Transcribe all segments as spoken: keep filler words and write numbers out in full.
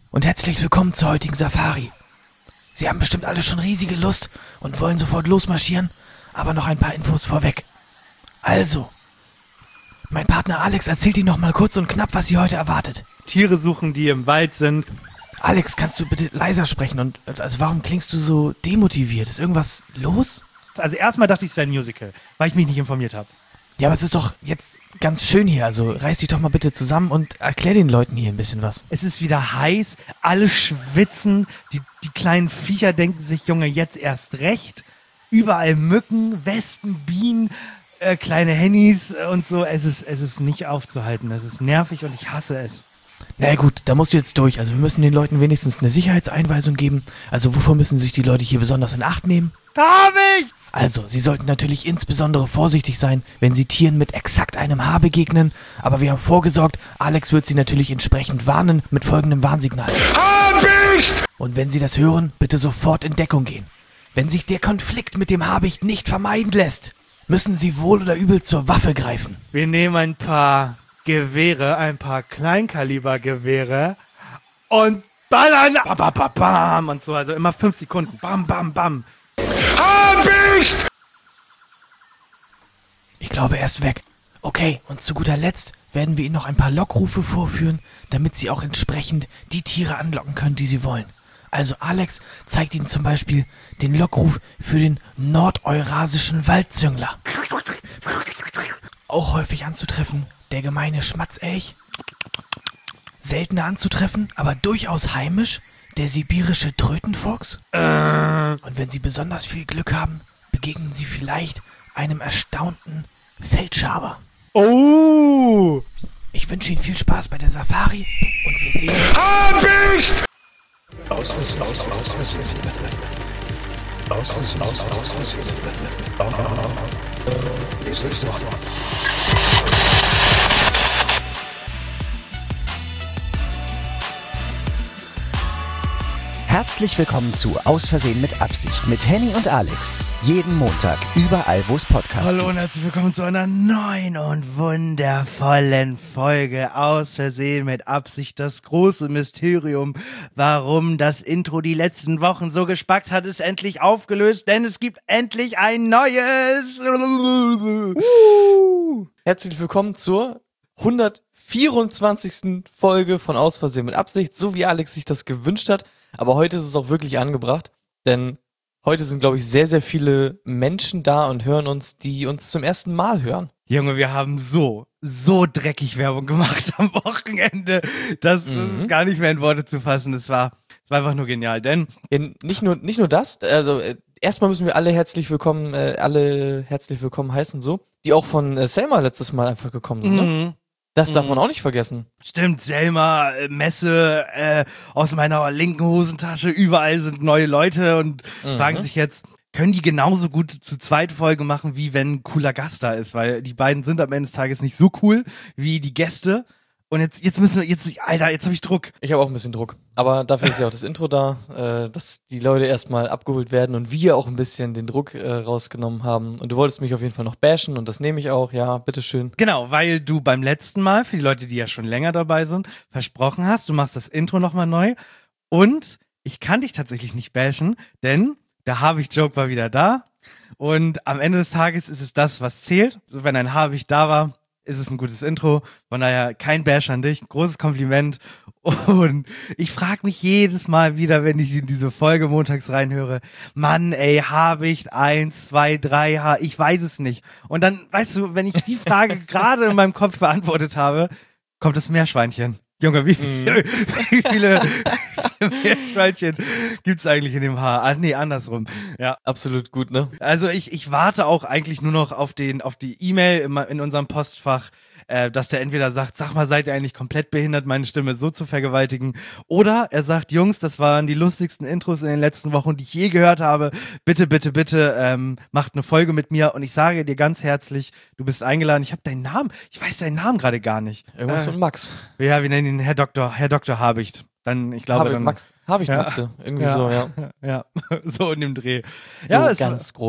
und herzlich willkommen zur heutigen Safari. Sie haben bestimmt alle schon riesige Lust und wollen sofort losmarschieren, aber noch ein paar Infos vorweg. Also, mein Partner Alex erzählt Ihnen noch mal kurz und knapp, was Sie heute erwartet. Tiere suchen, die im Wald sind. Alex, kannst du bitte leiser sprechen und also warum klingst du so demotiviert? Ist irgendwas los? Also erstmal dachte ich, es wäre ein Musical, weil ich mich nicht informiert habe. Ja, aber es ist doch jetzt ganz schön hier, also reiß dich doch mal bitte zusammen und erklär den Leuten hier ein bisschen was. Es ist wieder heiß, alle schwitzen, die, die kleinen Viecher denken sich, Junge, jetzt erst recht. Überall Mücken, Wespen, Bienen, äh, kleine Hennies und so. Es ist, es ist nicht aufzuhalten, es ist nervig und ich hasse es. Na ja, gut, da musst du jetzt durch. Also wir müssen den Leuten wenigstens eine Sicherheitseinweisung geben. Also wovor müssen sich die Leute hier besonders in Acht nehmen? Habicht! Also, sie sollten natürlich insbesondere vorsichtig sein, wenn sie Tieren mit exakt einem Haar begegnen. Aber wir haben vorgesorgt, Alex wird sie natürlich entsprechend warnen mit folgendem Warnsignal. Habicht! Und wenn sie das hören, bitte sofort in Deckung gehen. Wenn sich der Konflikt mit dem Habicht nicht vermeiden lässt, müssen sie wohl oder übel zur Waffe greifen. Wir nehmen ein paar Gewehre, ein paar Kleinkalibergewehre und ballern. Bam, bam, bam, bam und so, also immer fünf Sekunden. Bam, bam, bam. Habicht! Ich glaube, er ist weg. Okay, und zu guter Letzt werden wir Ihnen noch ein paar Lockrufe vorführen, damit Sie auch entsprechend die Tiere anlocken können, die Sie wollen. Also Alex zeigt Ihnen zum Beispiel den Lockruf für den nordeurasischen Waldzüngler. Auch häufig anzutreffen, der gemeine Schmatzelch. Seltener anzutreffen, aber durchaus heimisch, der sibirische Trötenfuchs. Äh. Und wenn Sie besonders viel Glück haben, begegnen Sie vielleicht einem erstaunten Feldschaber. Oh! Ich wünsche Ihnen viel Spaß bei der Safari und wir sehen uns. Habicht! Aus, aus, aus, aus, aus, aus, aus, aus, aus, aus, aus, Herzlich willkommen zu Aus Versehen mit Absicht mit Henny und Alex. Jeden Montag, überall wo es Podcasts Hallo gibt. und herzlich willkommen zu einer neuen und wundervollen Folge Aus Versehen mit Absicht. Das große Mysterium, warum das Intro die letzten Wochen so gespackt hat, ist endlich aufgelöst, denn es gibt endlich ein neues. Uh, herzlich willkommen zur hundertvierundzwanzigsten Folge von Aus Versehen mit Absicht, so wie Alex sich das gewünscht hat. Aber heute ist es auch wirklich angebracht, denn heute sind, glaube ich, sehr, sehr viele Menschen da und hören uns, die uns zum ersten Mal hören. Junge, wir haben so, so dreckig Werbung gemacht am Wochenende, das, das Mhm. ist gar nicht mehr in Worte zu fassen. Das war, das war einfach nur genial, denn Ja, nicht nur, nicht nur das, also äh, erstmal müssen wir alle herzlich willkommen, äh, alle herzlich willkommen heißen, so, die auch von äh, Selma letztes Mal einfach gekommen sind, ne? mhm. Das darf man auch nicht vergessen. Stimmt, Selma, äh, Messe, äh, aus meiner linken Hosentasche, überall sind neue Leute und Mhm. fragen sich jetzt, können die genauso gut zu zweit Folge machen, wie wenn ein cooler Gast da ist, weil die beiden sind am Ende des Tages nicht so cool wie die Gäste. Und jetzt, jetzt müssen wir, jetzt, Alter, jetzt habe ich Druck. Ich habe auch ein bisschen Druck. Aber dafür ist ja auch das Intro da, äh, dass die Leute erstmal abgeholt werden und wir auch ein bisschen den Druck äh, rausgenommen haben. Und du wolltest mich auf jeden Fall noch bashen und das nehme ich auch, ja, bitteschön. Genau, weil du beim letzten Mal, für die Leute, die ja schon länger dabei sind, versprochen hast, du machst das Intro nochmal neu. Und ich kann dich tatsächlich nicht bashen, denn der Habicht-Joke war wieder da. Und am Ende des Tages ist es das, was zählt. So, wenn ein Habicht da war, ist es ein gutes Intro. Von daher kein Bash an dich, großes Kompliment. Und ich frage mich jedes Mal wieder, wenn ich in diese Folge montags reinhöre, Mann, ey, Habicht, eins, zwei, drei, H, ich weiß es nicht. Und dann, weißt du, wenn ich die Frage gerade in meinem Kopf beantwortet habe, kommt das Meerschweinchen. Junge, wie, viel, wie viele Meerschweinchen gibt's eigentlich in dem Haar? Ah, nee, andersrum. Ja. Absolut gut, ne? Also ich, ich warte auch eigentlich nur noch auf den, auf die E-Mail in, in unserem Postfach, äh, dass der entweder sagt, sag mal, seid ihr eigentlich komplett behindert, meine Stimme so zu vergewaltigen? Oder er sagt, Jungs, das waren die lustigsten Intros in den letzten Wochen, die ich je gehört habe. Bitte, bitte, bitte, ähm, macht eine Folge mit mir. Und ich sage dir ganz herzlich, du bist eingeladen. Ich habe deinen Namen, ich weiß deinen Namen gerade gar nicht. Irgendwas äh, von Max. Ja, wir nennen ihn Herr Doktor, Herr Doktor Habicht. Dann, ich glaube, Habe ich dann. Max, habe ich Ja. Maxe. Irgendwie Ja. so, ja. Ja, so in dem Dreh. So Ja, es, ganz grob, ja.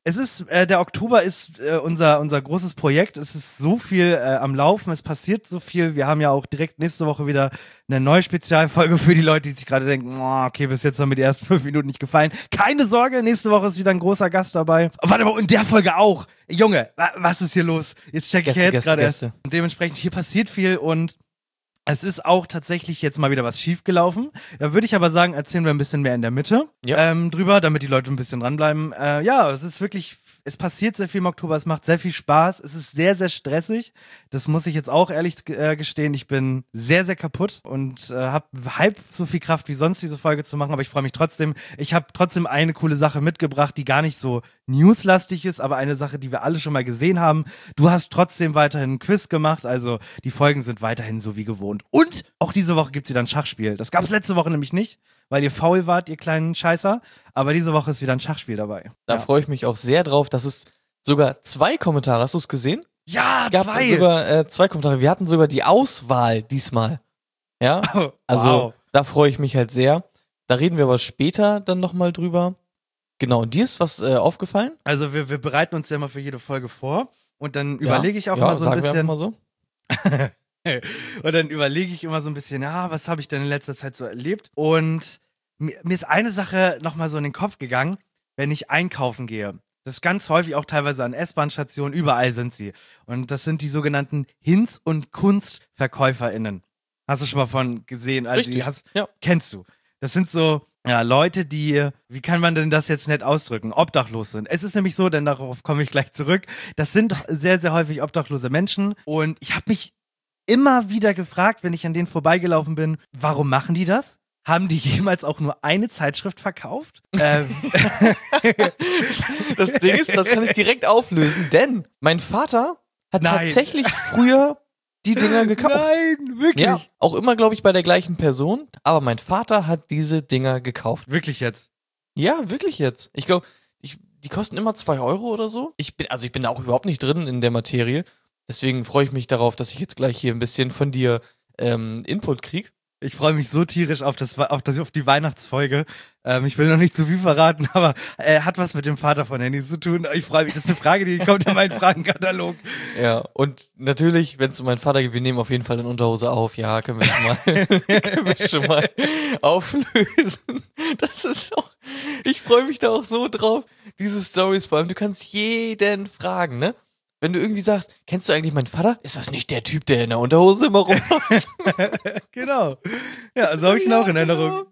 es ist, äh, der Oktober ist äh, unser, unser großes Projekt. Es ist so viel äh, am Laufen, es passiert so viel. Wir haben ja auch direkt nächste Woche wieder eine neue Spezialfolge für die Leute, die sich gerade denken, oh, okay, bis jetzt haben mir die ersten fünf Minuten nicht gefallen. Keine Sorge, nächste Woche ist wieder ein großer Gast dabei. Oh, warte mal, in der Folge auch. Junge, wa- was ist hier los? Jetzt check ich Gäste, ja jetzt Gäste, gerade erst. Gäste. Und dementsprechend, hier passiert viel und es ist auch tatsächlich jetzt mal wieder was schiefgelaufen. Da würde ich aber sagen, erzählen wir ein bisschen mehr in der Mitte Ja. ähm, drüber, damit die Leute ein bisschen dranbleiben. Äh, ja, es ist wirklich, es passiert sehr viel im Oktober, es macht sehr viel Spaß, es ist sehr, sehr stressig. Das muss ich jetzt auch ehrlich äh, gestehen. Ich bin sehr, sehr kaputt und äh, habe halb so viel Kraft wie sonst, diese Folge zu machen, aber ich freue mich trotzdem. Ich habe trotzdem eine coole Sache mitgebracht, die gar nicht so newslastig ist, aber eine Sache, die wir alle schon mal gesehen haben. Du hast trotzdem weiterhin ein Quiz gemacht, also die Folgen sind weiterhin so wie gewohnt. Und auch diese Woche gibt's wieder ein Schachspiel. Das gab's letzte Woche nämlich nicht, weil ihr faul wart, ihr kleinen Scheißer. Aber diese Woche ist wieder ein Schachspiel dabei. Da ja. freue ich mich auch sehr drauf, dass es sogar zwei Kommentare, hast du es gesehen? Ja, Gab zwei! sogar äh, zwei Kommentare. Wir hatten sogar die Auswahl diesmal. Ja, Oh, also wow. da freue ich mich halt sehr. Da reden wir aber später dann nochmal drüber. Genau, und dir ist was äh, aufgefallen? Also wir, wir bereiten uns ja immer für jede Folge vor und dann überlege ich auch ja, immer so ein sagen wir bisschen. einfach mal so. Und dann überlege ich immer so ein bisschen, ja, was habe ich denn in letzter Zeit so erlebt? Und mir, mir ist eine Sache nochmal so in den Kopf gegangen, wenn ich einkaufen gehe. Das ist ganz häufig auch teilweise an S-Bahn-Stationen, überall sind sie. Und das sind die sogenannten Hinz- und KunstverkäuferInnen. Hast du schon mal von gesehen? Also die Richtig, hast, ja. Kennst du. Das sind so ja, Leute, die, wie kann man denn das jetzt nett ausdrücken, obdachlos sind. Es ist nämlich so, denn darauf komme ich gleich zurück, das sind sehr, sehr häufig obdachlose Menschen und ich habe mich immer wieder gefragt, wenn ich an denen vorbeigelaufen bin, warum machen die das? Haben die jemals auch nur eine Zeitschrift verkauft? ähm, Das Ding ist, das kann ich direkt auflösen, denn mein Vater hat Nein. tatsächlich früher die Dinger gekauft. Nein, wirklich? Ja, auch immer, glaube ich, bei der gleichen Person, aber mein Vater hat diese Dinger gekauft. Wirklich jetzt? Ja, wirklich jetzt. Ich glaube, ich, die kosten immer zwei Euro oder so. Ich bin, also ich bin da auch überhaupt nicht drin in der Materie. Deswegen freue ich mich darauf, dass ich jetzt gleich hier ein bisschen von dir ähm, Input krieg. Ich freue mich so tierisch auf, das, auf, das, auf die Weihnachtsfolge. Ähm, ich will noch nicht zu viel verraten, aber er äh, hat was mit dem Vater von Handy zu tun. Ich freue mich, das ist eine Frage, die kommt in meinen Fragenkatalog. Ja, und natürlich, wenn es um meinen Vater geht, wir nehmen auf jeden Fall eine Unterhose auf. Ja, können wir schon mal, können wir schon mal auflösen. Das ist auch, ich freue mich da auch so drauf. Diese Stories vor allem, du kannst jeden fragen, ne? Wenn du irgendwie sagst, kennst du eigentlich meinen Vater? Ist das nicht der Typ, der in der Unterhose immer rumläuft? Genau. Ja, so habe ich ihn auch in Erinnerung.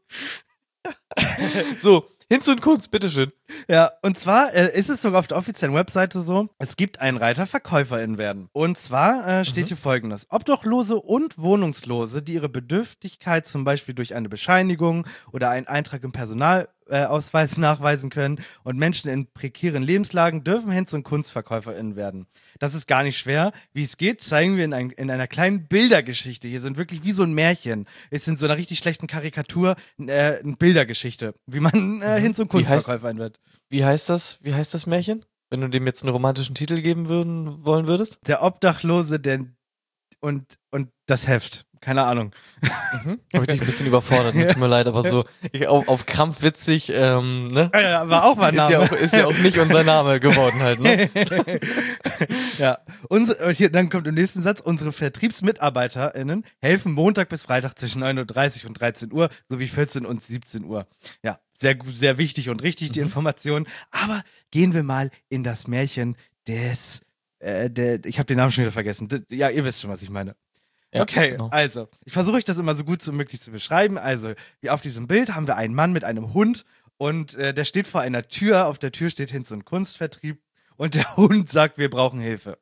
So, Hinz und Kunst, bitteschön. Ja, und zwar äh, ist es sogar auf der offiziellen Webseite so, es gibt einen Reiter VerkäuferInnen werden. Und zwar äh, steht hier folgendes. Obdachlose und Wohnungslose, die ihre Bedürftigkeit zum Beispiel durch eine Bescheinigung oder einen Eintrag im Personalausweis nachweisen können und Menschen in prekären Lebenslagen dürfen Hinz- und KunstverkäuferInnen werden. Das ist gar nicht schwer. Wie es geht, zeigen wir in, ein, in einer kleinen Bildergeschichte. Hier sind wirklich wie so ein Märchen. Ist in so einer richtig schlechten Karikatur äh, eine Bildergeschichte, wie man äh, Hinz- und Wie heißt- KunstverkäuferInnen wird. Wie heißt das? Wie heißt das Märchen? Wenn du dem jetzt einen romantischen Titel geben würden, wollen würdest? Der Obdachlose der, und, und das Heft. Keine Ahnung. Mhm. Hab ich dich ein bisschen überfordert, ne? Tut mir leid, aber so ich, auf, auf Krampf witzig, ähm, ne? Ja, war auch mal ein Ist Name. ja auch, ist ja auch nicht unser Name geworden halt, ne? Ja, unsere, hier, dann kommt im nächsten Satz, unsere VertriebsmitarbeiterInnen helfen Montag bis Freitag zwischen neun Uhr dreißig und dreizehn Uhr sowie vierzehn und siebzehn Uhr. Ja, sehr, gu- sehr wichtig und richtig, die Mhm. Information. Aber gehen wir mal in das Märchen des, äh, der, ich habe den Namen schon wieder vergessen. D- Ja, ihr wisst schon, was ich meine. Ja, Okay, genau. also, ich versuche euch das immer so gut wie möglich zu beschreiben. Also, wie auf diesem Bild haben wir einen Mann mit einem Hund und äh, der steht vor einer Tür. Auf der Tür steht Hinz- und Kunstvertrieb und der Hund sagt, wir brauchen Hilfe.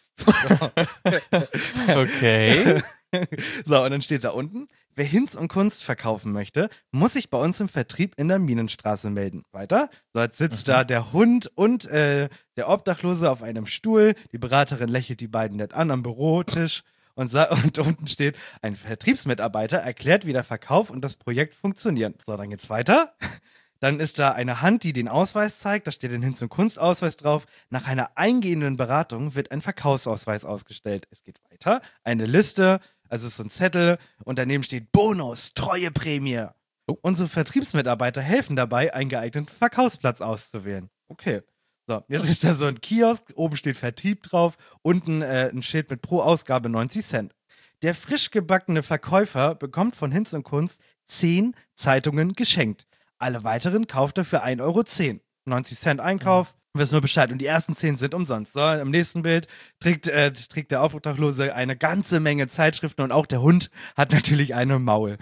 Okay. So, und dann steht da unten, wer Hinz und Kunst verkaufen möchte, muss sich bei uns im Vertrieb in der Minenstraße melden. Weiter, so jetzt sitzt Mhm. da der Hund und äh, der Obdachlose auf einem Stuhl. Die Beraterin lächelt die beiden nett an am Bürotisch. Und, sa- und unten steht, ein Vertriebsmitarbeiter erklärt, wie der Verkauf und das Projekt funktionieren. So, dann geht's weiter. Dann ist da eine Hand, die den Ausweis zeigt. Da steht ein Hinz- und Kunstausweis drauf. Nach einer eingehenden Beratung wird ein Verkaufsausweis ausgestellt. Es geht weiter. Eine Liste, also es ist so ein Zettel. Und daneben steht Bonus, treue Prämie. Oh. Unsere Vertriebsmitarbeiter helfen dabei, einen geeigneten Verkaufsplatz auszuwählen. Okay. So, jetzt ist da so ein Kiosk, oben steht Vertrieb drauf, unten äh, ein Schild mit pro Ausgabe neunzig Cent. Der frisch gebackene Verkäufer bekommt von Hinz und Kunst zehn Zeitungen geschenkt. Alle weiteren kauft er für ein Euro zehn. neunzig Cent Einkauf, du wirst nur Bescheid. Und die ersten zehn sind umsonst. So, im nächsten Bild trägt, äh, trägt der Obdachlose eine ganze Menge Zeitschriften und auch der Hund hat natürlich eine Maul.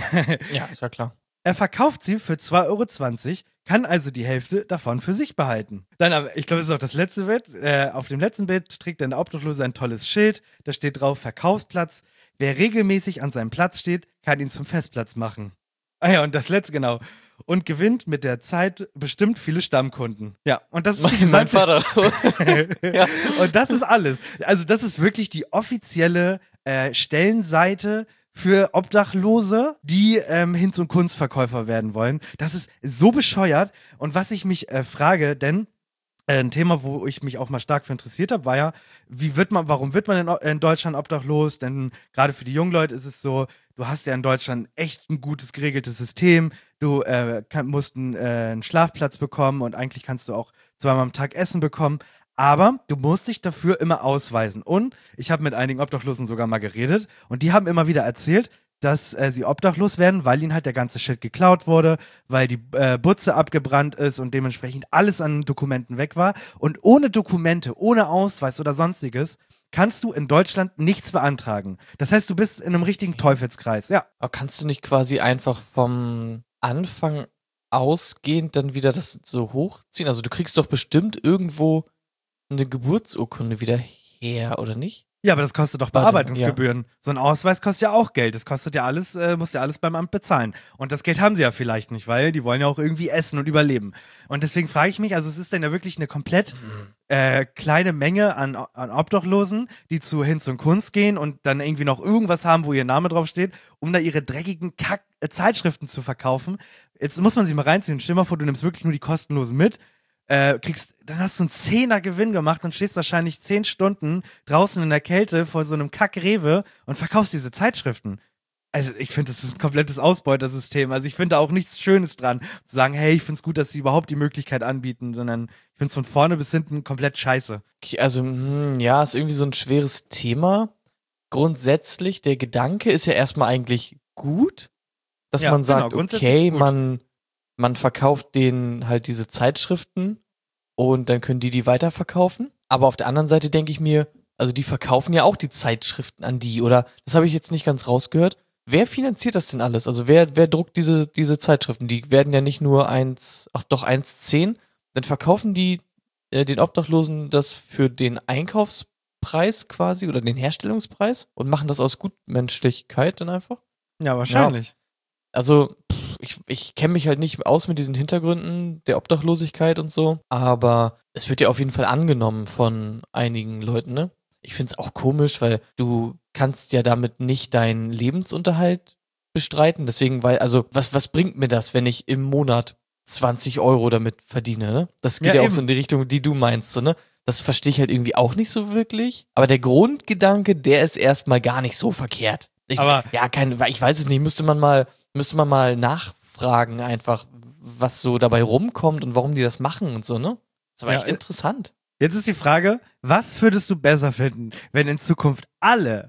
Ja, ist ja klar. Er verkauft sie für zwei Euro zwanzig, kann also die Hälfte davon für sich behalten. Dann, aber ich glaube, das ist auch das letzte Bild. Äh, auf dem letzten Bild trägt der Obdachlose ein tolles Schild. Da steht drauf Verkaufsplatz. Wer regelmäßig an seinem Platz steht, kann ihn zum Festplatz machen. Ah ja, und das letzte, genau. Und gewinnt mit der Zeit bestimmt viele Stammkunden. Ja, und das ist die Mein gesamte- Vater. Ja. Und das ist alles. Also das ist wirklich die offizielle äh, Stellenseite für Obdachlose, die ähm, Hinz- und Kunstverkäufer werden wollen. Das ist so bescheuert. Und was ich mich äh, frage, denn äh, ein Thema, wo ich mich auch mal stark für interessiert habe, war ja, wie wird man, warum wird man in, in Deutschland obdachlos? Denn gerade für die jungen Leute ist es so, du hast ja in Deutschland echt ein gutes geregeltes System. Du äh, kann, musst einen, äh, einen Schlafplatz bekommen und eigentlich kannst du auch zweimal am Tag Essen bekommen. Aber du musst dich dafür immer ausweisen. Und ich habe mit einigen Obdachlosen sogar mal geredet und die haben immer wieder erzählt, dass äh, sie obdachlos werden, weil ihnen halt der ganze Shit geklaut wurde, weil die äh, Butze abgebrannt ist und dementsprechend alles an Dokumenten weg war. Und ohne Dokumente, ohne Ausweis oder sonstiges, kannst du in Deutschland nichts beantragen. Das heißt, du bist in einem richtigen Teufelskreis. Ja. Aber kannst du nicht quasi einfach vom Anfang ausgehend dann wieder das so hochziehen? Also du kriegst doch bestimmt irgendwo eine Geburtsurkunde wieder her, oder nicht? Ja, aber das kostet doch Warte, Bearbeitungsgebühren. So ein Ausweis kostet ja auch Geld. Das kostet ja alles, äh, musst ja alles beim Amt bezahlen. Und das Geld haben sie ja vielleicht nicht, weil die wollen ja auch irgendwie essen und überleben. Und deswegen frage ich mich, also es ist dann ja wirklich eine komplett äh, kleine Menge an, an Obdachlosen, die zu Hinz und Kunst gehen und dann irgendwie noch irgendwas haben, wo ihr Name drauf steht, um da ihre dreckigen Kack-Zeitschriften zu verkaufen. Jetzt muss man sich mal reinziehen. Stell dir mal vor, du nimmst wirklich nur die kostenlosen mit. Äh, kriegst, dann hast du einen Zehner Gewinn gemacht und stehst wahrscheinlich zehn Stunden draußen in der Kälte vor so einem Kack-Rewe und verkaufst diese Zeitschriften. Also ich finde, das ist ein komplettes Ausbeutersystem. Also ich finde da auch nichts Schönes dran, zu sagen, hey, ich finde es gut, dass sie überhaupt die Möglichkeit anbieten, sondern ich finde es von vorne bis hinten komplett scheiße. Okay, also, hm, ja, ist irgendwie so ein schweres Thema. Grundsätzlich, der Gedanke ist ja erstmal eigentlich gut, dass Ja, man genau, sagt, grundsätzlich okay, gut. man, man verkauft denen halt diese Zeitschriften und dann können die die weiterverkaufen. Aber auf der anderen Seite denke ich mir, also die verkaufen ja auch die Zeitschriften an die, oder? Das habe ich jetzt nicht ganz rausgehört. Wer finanziert das denn alles? Also wer, wer druckt diese, diese Zeitschriften? Die werden ja nicht nur eins, ach doch, eins zehn. Dann verkaufen die äh, den Obdachlosen das für den Einkaufspreis quasi oder den Herstellungspreis und machen das aus Gutmenschlichkeit dann einfach. Ja, wahrscheinlich. Also, pff, ich, ich kenne mich halt nicht aus mit diesen Hintergründen der Obdachlosigkeit und so, aber es wird ja auf jeden Fall angenommen von einigen Leuten, ne? Ich find's auch komisch, weil du kannst ja damit nicht deinen Lebensunterhalt bestreiten, deswegen, weil, also, was, was bringt mir das, wenn ich im Monat zwanzig Euro damit verdiene, ne? Das geht Ja, ja, auch eben. so in die Richtung, die du meinst, so, ne? Das verstehe ich halt irgendwie auch nicht so wirklich, aber der Grundgedanke, der ist erstmal gar nicht so verkehrt. Ich, Aber- ja, kein, ich weiß es nicht, müsste man mal, müsste man mal nachfragen einfach, was so dabei rumkommt und warum die das machen und so, ne? Das ist aber Ja, echt äh, interessant. Jetzt ist die Frage, was würdest du besser finden, wenn in Zukunft alle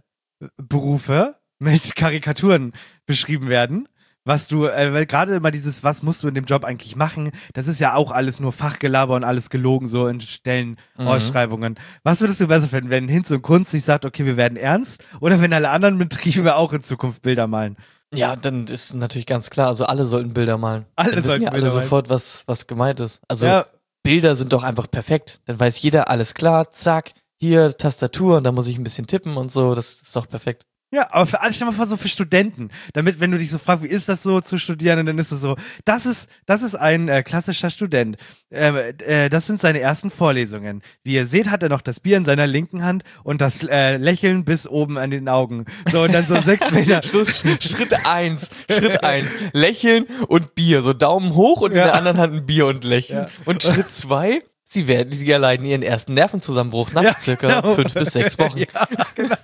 Berufe mit Karikaturen beschrieben werden? Was du, äh, weil gerade immer dieses, was musst du in dem Job eigentlich machen, das ist ja auch alles nur Fachgelaber und alles gelogen, so in Stellenausschreibungen. Was würdest du besser finden, wenn Hinz und Kunst sich sagt, okay, wir werden ernst, oder wenn alle anderen Betriebe auch in Zukunft Bilder malen? Ja, dann ist natürlich ganz klar, also alle sollten Bilder malen. Alle dann wissen sollten ja alle Bilder malen. sofort, was, was gemeint ist. Also Ja. Bilder sind doch einfach perfekt. Dann weiß jeder, alles klar, zack, hier Tastatur und da muss ich ein bisschen tippen und so, das ist doch perfekt. Ja, aber für alle, stell mal vor, so für Studenten, damit, wenn du dich so fragst, wie ist das so zu studieren, und dann ist es so, das ist, das ist ein äh, klassischer Student. Äh, äh, das sind seine ersten Vorlesungen. Wie ihr seht, hat er noch das Bier in seiner linken Hand und das äh, Lächeln bis oben an den Augen. So, und dann so sechs Meter. So, Sch- Schritt eins, Schritt eins, Lächeln und Bier, so Daumen hoch und in Ja. der anderen Hand ein Bier und Lächeln. Ja. Und Schritt zwei, sie werden, sie erleiden ihren ersten Nervenzusammenbruch nach Ja, circa genau. fünf bis sechs Wochen. Ja, genau.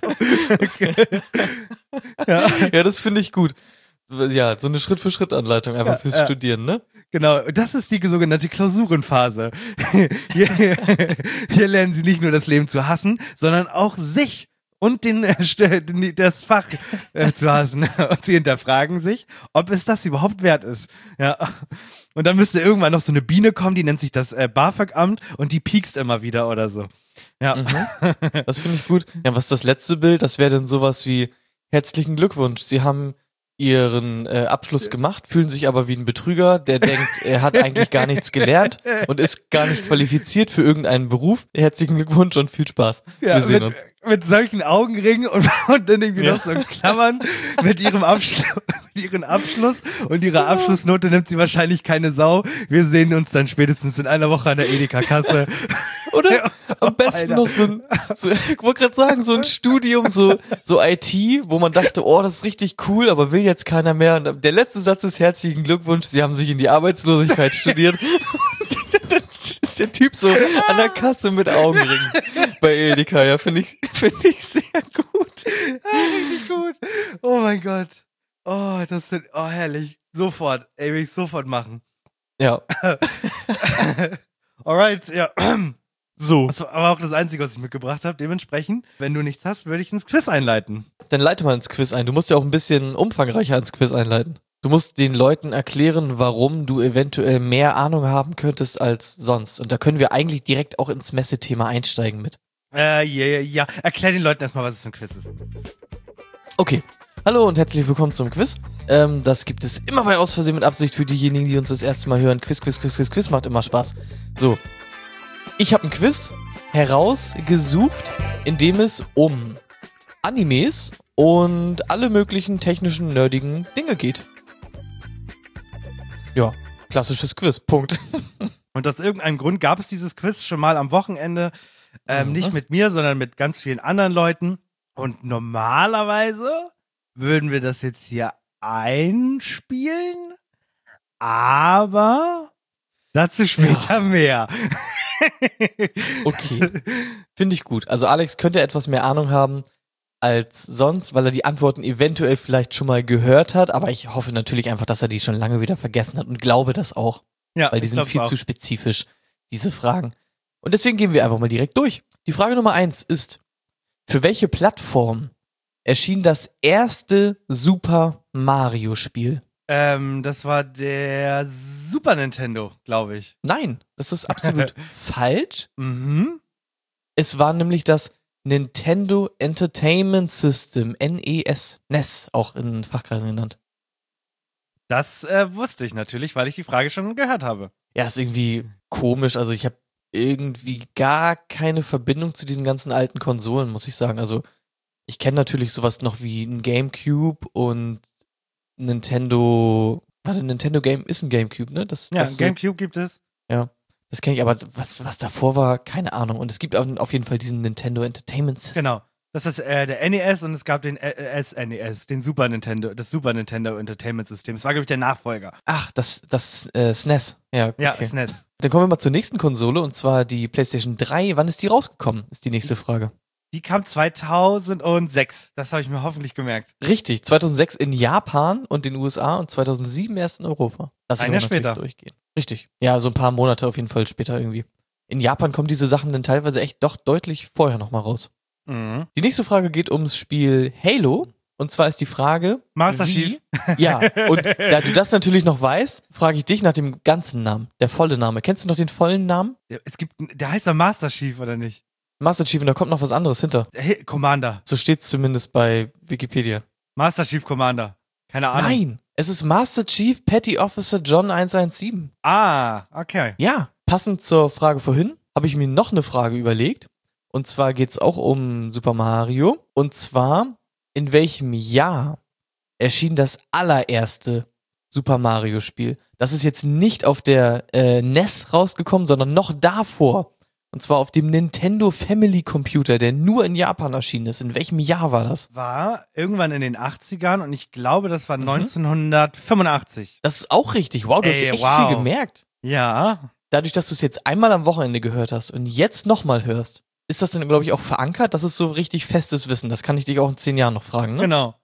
Ja, das finde ich gut. Ja, so eine Schritt-für-Schritt-Anleitung einfach Ja, fürs ja. Studieren, ne? Genau, das ist die sogenannte Klausurenphase. Hier, hier lernen sie nicht nur das Leben zu hassen, sondern auch sich und den, äh, das Fach äh, zu hassen. Und sie hinterfragen sich, ob es das überhaupt wert ist. Ja. Und dann müsste irgendwann noch so eine Biene kommen, die nennt sich das äh, BAföG-Amt und die piekst immer wieder oder so. Ja. Mhm. Das finde ich gut. Ja, was ist das letzte Bild? Das wäre dann sowas wie: Herzlichen Glückwunsch, Sie haben Ihren äh, Abschluss gemacht, fühlen sich aber wie ein Betrüger, der denkt, er hat eigentlich gar nichts gelernt und ist gar nicht qualifiziert für irgendeinen Beruf. Herzlichen Glückwunsch und viel Spaß. Ja, Wir sehen mit, uns. Mit solchen Augenringen und, und dann irgendwie Ja. noch so in Klammern mit ihrem Abschluss, mit ihrem Abschluss und ihrer Abschlussnote nimmt sie wahrscheinlich keine Sau. Wir sehen uns dann spätestens in einer Woche an der Edeka-Kasse. Oder? Ja. Am besten Alter. noch so ein, so, ich wollte gerade sagen, so ein Studium, so, so I T, wo man dachte, oh, das ist richtig cool, aber will jetzt keiner mehr. Und der letzte Satz ist: Herzlichen Glückwunsch, Sie haben sich in die Arbeitslosigkeit studiert. Dann ist der Typ so an der Kasse mit Augenringen bei Edeka, ja, finde ich, finde ich sehr gut. Richtig gut. Oh mein Gott. Oh, das sind, oh herrlich. Sofort. Ey, will ich sofort machen. Ja, Alright, ja. so. Das war aber auch das Einzige, was ich mitgebracht habe. Dementsprechend, wenn du nichts hast, würde ich ins Quiz einleiten. Dann leite mal ins Quiz ein. Du musst ja auch ein bisschen umfangreicher ins Quiz einleiten. Du musst den Leuten erklären, warum du eventuell mehr Ahnung haben könntest als sonst. Und da können wir eigentlich direkt auch ins Messethema einsteigen mit. Äh, ja, ja, ja. Erklär den Leuten erstmal, was es für ein Quiz ist. Okay. Hallo und herzlich willkommen zum Quiz. Ähm, das gibt es immer bei Aus Versehen mit Absicht für diejenigen, die uns das erste Mal hören. Quiz, Quiz, Quiz, Quiz, Quiz macht immer Spaß. So. Ich habe ein Quiz herausgesucht, in dem es um Animes und alle möglichen technischen, nerdigen Dinge geht. Ja, klassisches Quiz. Punkt. Und aus irgendeinem Grund gab es dieses Quiz schon mal am Wochenende. Ähm, Mhm. Nicht mit mir, sondern mit ganz vielen anderen Leuten. Und normalerweise würden wir das jetzt hier einspielen. Aber dazu später mehr. Okay. Finde ich gut. Also Alex könnte etwas mehr Ahnung haben als sonst, weil er die Antworten eventuell vielleicht schon mal gehört hat, aber ich hoffe natürlich einfach, dass er die schon lange wieder vergessen hat und glaube das auch, Ja, weil die ich sind glaub's viel auch. zu spezifisch, diese Fragen. Und deswegen gehen wir einfach mal direkt durch. Die Frage Nummer eins ist: Für welche Plattform erschien das erste Super Mario Spiel? Ähm, das war der Super Nintendo, glaube ich. Nein, das ist absolut falsch. Mhm. Es war nämlich das Nintendo Entertainment System, N E S, N E S, auch in Fachkreisen genannt. Das äh, wusste ich natürlich, weil ich die Frage schon gehört habe. Ja, ist irgendwie komisch, also ich habe irgendwie gar keine Verbindung zu diesen ganzen alten Konsolen, muss ich sagen. Also ich kenne natürlich sowas noch wie ein GameCube und Nintendo, warte, Nintendo Game ist ein GameCube, ne? Das, Ja, das so- GameCube gibt es. Ja, das kenne ich, aber was, was davor war, keine Ahnung. Und es gibt auf auf jeden Fall diesen Nintendo Entertainment System. Genau. Das ist äh, der N E S und es gab den äh, S N E S, den Super Nintendo, das Super Nintendo Entertainment System. Das war, glaube ich, der Nachfolger. Ach, das, das äh, S N E S. Ja, okay. Ja, S N E S. Dann kommen wir mal zur nächsten Konsole, und zwar die PlayStation drei. Wann ist die rausgekommen, ist die nächste Frage. Die kam zweitausendsechs. Das habe ich mir hoffentlich gemerkt. Richtig, zweitausendsechs in Japan und den U S A und zweitausendsieben erst in Europa. Lass ich Ein aber Jahr natürlich später. durchgehen. Richtig. Ja, so ein paar Monate auf jeden Fall später irgendwie. In Japan kommen diese Sachen dann teilweise echt doch deutlich vorher nochmal raus. Mhm. Die nächste Frage geht ums Spiel Halo. Und zwar ist die Frage, Master wie, Chief. Ja, und da du das natürlich noch weißt, frage ich dich nach dem ganzen Namen, der volle Name. Kennst du noch den vollen Namen? Es gibt, der heißt doch Master Chief, oder nicht? Master Chief, und da kommt noch was anderes hinter. Hey, Commander. So steht's zumindest bei Wikipedia. Master Chief Commander. Keine Ahnung. Nein, es ist Master Chief Petty Officer John eins eins sieben. Ah, okay. Ja, passend zur Frage vorhin habe ich mir noch eine Frage überlegt. Und zwar geht's auch um Super Mario. Und zwar, in welchem Jahr erschien das allererste Super Mario Spiel? Das ist jetzt nicht auf der äh, N E S rausgekommen, sondern noch davor. Und zwar auf dem Nintendo Family Computer, der nur in Japan erschienen ist. In welchem Jahr war das? War irgendwann in den achtzigern und ich glaube, das war Mhm. neunzehnhundertfünfundachtzig. Das ist auch richtig. Wow, du hast Ey, echt wow. viel gemerkt. Ja. Dadurch, dass du es jetzt einmal am Wochenende gehört hast und jetzt nochmal hörst, ist das dann, glaube ich, auch verankert? Das ist so richtig festes Wissen. Das kann ich dich auch in zehn Jahren noch fragen, ne? Genau. Ja.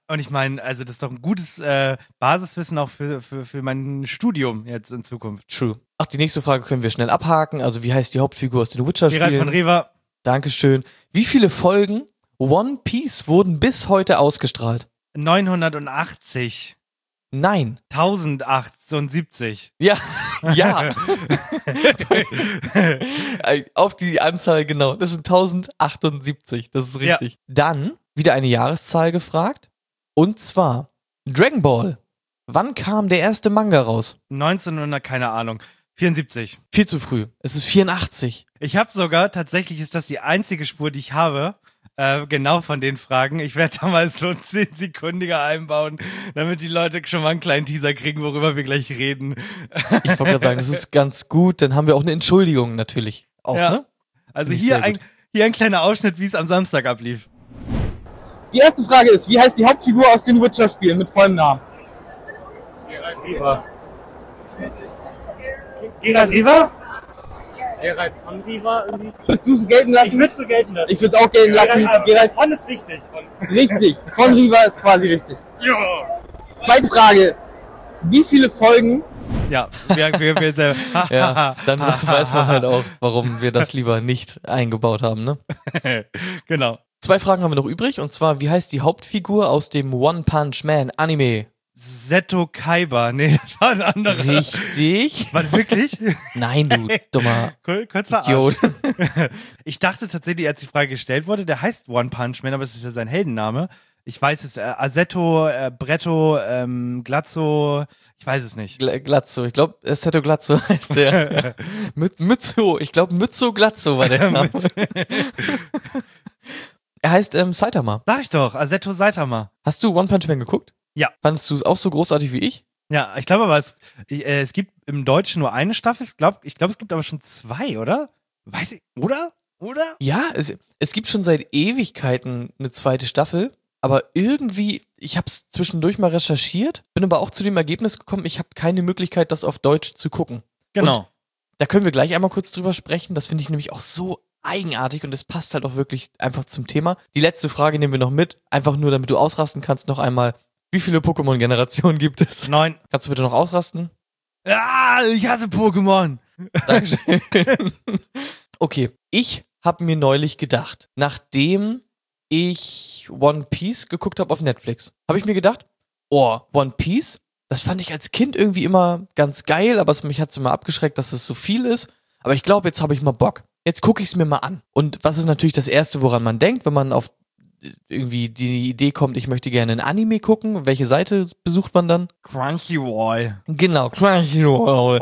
Und ich meine, also das ist doch ein gutes äh, Basiswissen auch für, für, für mein Studium jetzt in Zukunft. True. Ach, die nächste Frage können wir schnell abhaken. Also, wie heißt die Hauptfigur aus den Witcher-Spielen? Geralt von Riva. Dankeschön. Wie viele Folgen One Piece wurden bis heute ausgestrahlt? neunhundertachtzig. Nein. tausendachthundertsiebzig. Ja, ja. Auf die Anzahl genau. Das sind tausendachthundertsiebzig. Das ist richtig. Ja. Dann wieder eine Jahreszahl gefragt. Und zwar Dragon Ball. Wann kam der erste Manga raus? neunzehnhundert, keine Ahnung. vierundsiebzig. Viel zu früh. Es ist vierundachtzig. Ich habe sogar, tatsächlich ist das die einzige Spur, die ich habe, äh, genau von den Fragen. Ich werde da mal so zehn Sekundiger einbauen, damit die Leute schon mal einen kleinen Teaser kriegen, worüber wir gleich reden. Ich wollte gerade sagen, das ist ganz gut. Dann haben wir auch eine Entschuldigung natürlich. Auch, ja. Ne? Also hier ein, hier ein kleiner Ausschnitt, wie es am Samstag ablief. Die erste Frage ist, wie heißt die Hauptfigur aus den Witcher-Spielen mit vollem Namen? Geralt Riva. Geralt Riva? Geralt von Riva irgendwie. Willst du es gelten lassen? Ich würde es so gelten lassen. Ich würde es auch gelten lassen. Geralt, Geralt von ist richtig. Von. Richtig. Von Riva ist quasi richtig. Ja. Zweite Frage. Wie viele Folgen? Ja, wir, wir, wir sehr, ja, dann weiß man halt auch, warum wir das lieber nicht eingebaut haben, ne? Genau. Zwei Fragen haben wir noch übrig, und zwar, wie heißt die Hauptfigur aus dem One Punch Man Anime? Seto Kaiba. Nee, das war ein anderer. Richtig. War wirklich? Nein, du dummer Kurzer Idiot. Arsch. Ich dachte tatsächlich, als die Frage gestellt wurde, der heißt One Punch Man, aber es ist ja sein Heldenname. Ich weiß es, äh, Asetto, äh, Bretto, ähm, Glazzo, ich weiß es nicht. Gl- Glazzo, ich glaube, Seto Glazzo heißt der. Müt- Mützo, ich glaube, Mützo Glazzo war der Name. Er heißt ähm, Saitama. Sag ich doch, Asetto Saitama. Hast du One Punch Man geguckt? Ja. Fandest du es auch so großartig wie ich? Ja, ich glaube aber, es, ich, äh, es gibt im Deutschen nur eine Staffel. Ich glaube, ich glaub, es gibt aber schon zwei, oder? Weiß ich, oder? Oder? Ja, es, es gibt schon seit Ewigkeiten eine zweite Staffel, aber irgendwie, ich habe es zwischendurch mal recherchiert, bin aber auch zu dem Ergebnis gekommen, ich habe keine Möglichkeit, das auf Deutsch zu gucken. Genau. Und da können wir gleich einmal kurz drüber sprechen. Das finde ich nämlich auch so eigenartig und es passt halt auch wirklich einfach zum Thema. Die letzte Frage nehmen wir noch mit, einfach nur, damit du ausrasten kannst, noch einmal. Wie viele Pokémon-Generationen gibt es? Neun. Kannst du bitte noch ausrasten? Ah, ich hasse Pokémon. Dankeschön. Okay, ich habe mir neulich gedacht, nachdem ich One Piece geguckt habe auf Netflix, habe ich mir gedacht, oh, One Piece, das fand ich als Kind irgendwie immer ganz geil, aber es, mich hat es immer abgeschreckt, dass es so viel ist. Aber ich glaube, jetzt habe ich mal Bock. Jetzt gucke ich es mir mal an. Und was ist natürlich das Erste, woran man denkt, wenn man auf irgendwie die Idee kommt, ich möchte gerne ein Anime gucken? Welche Seite besucht man dann? Crunchyroll. Genau, Crunchyroll.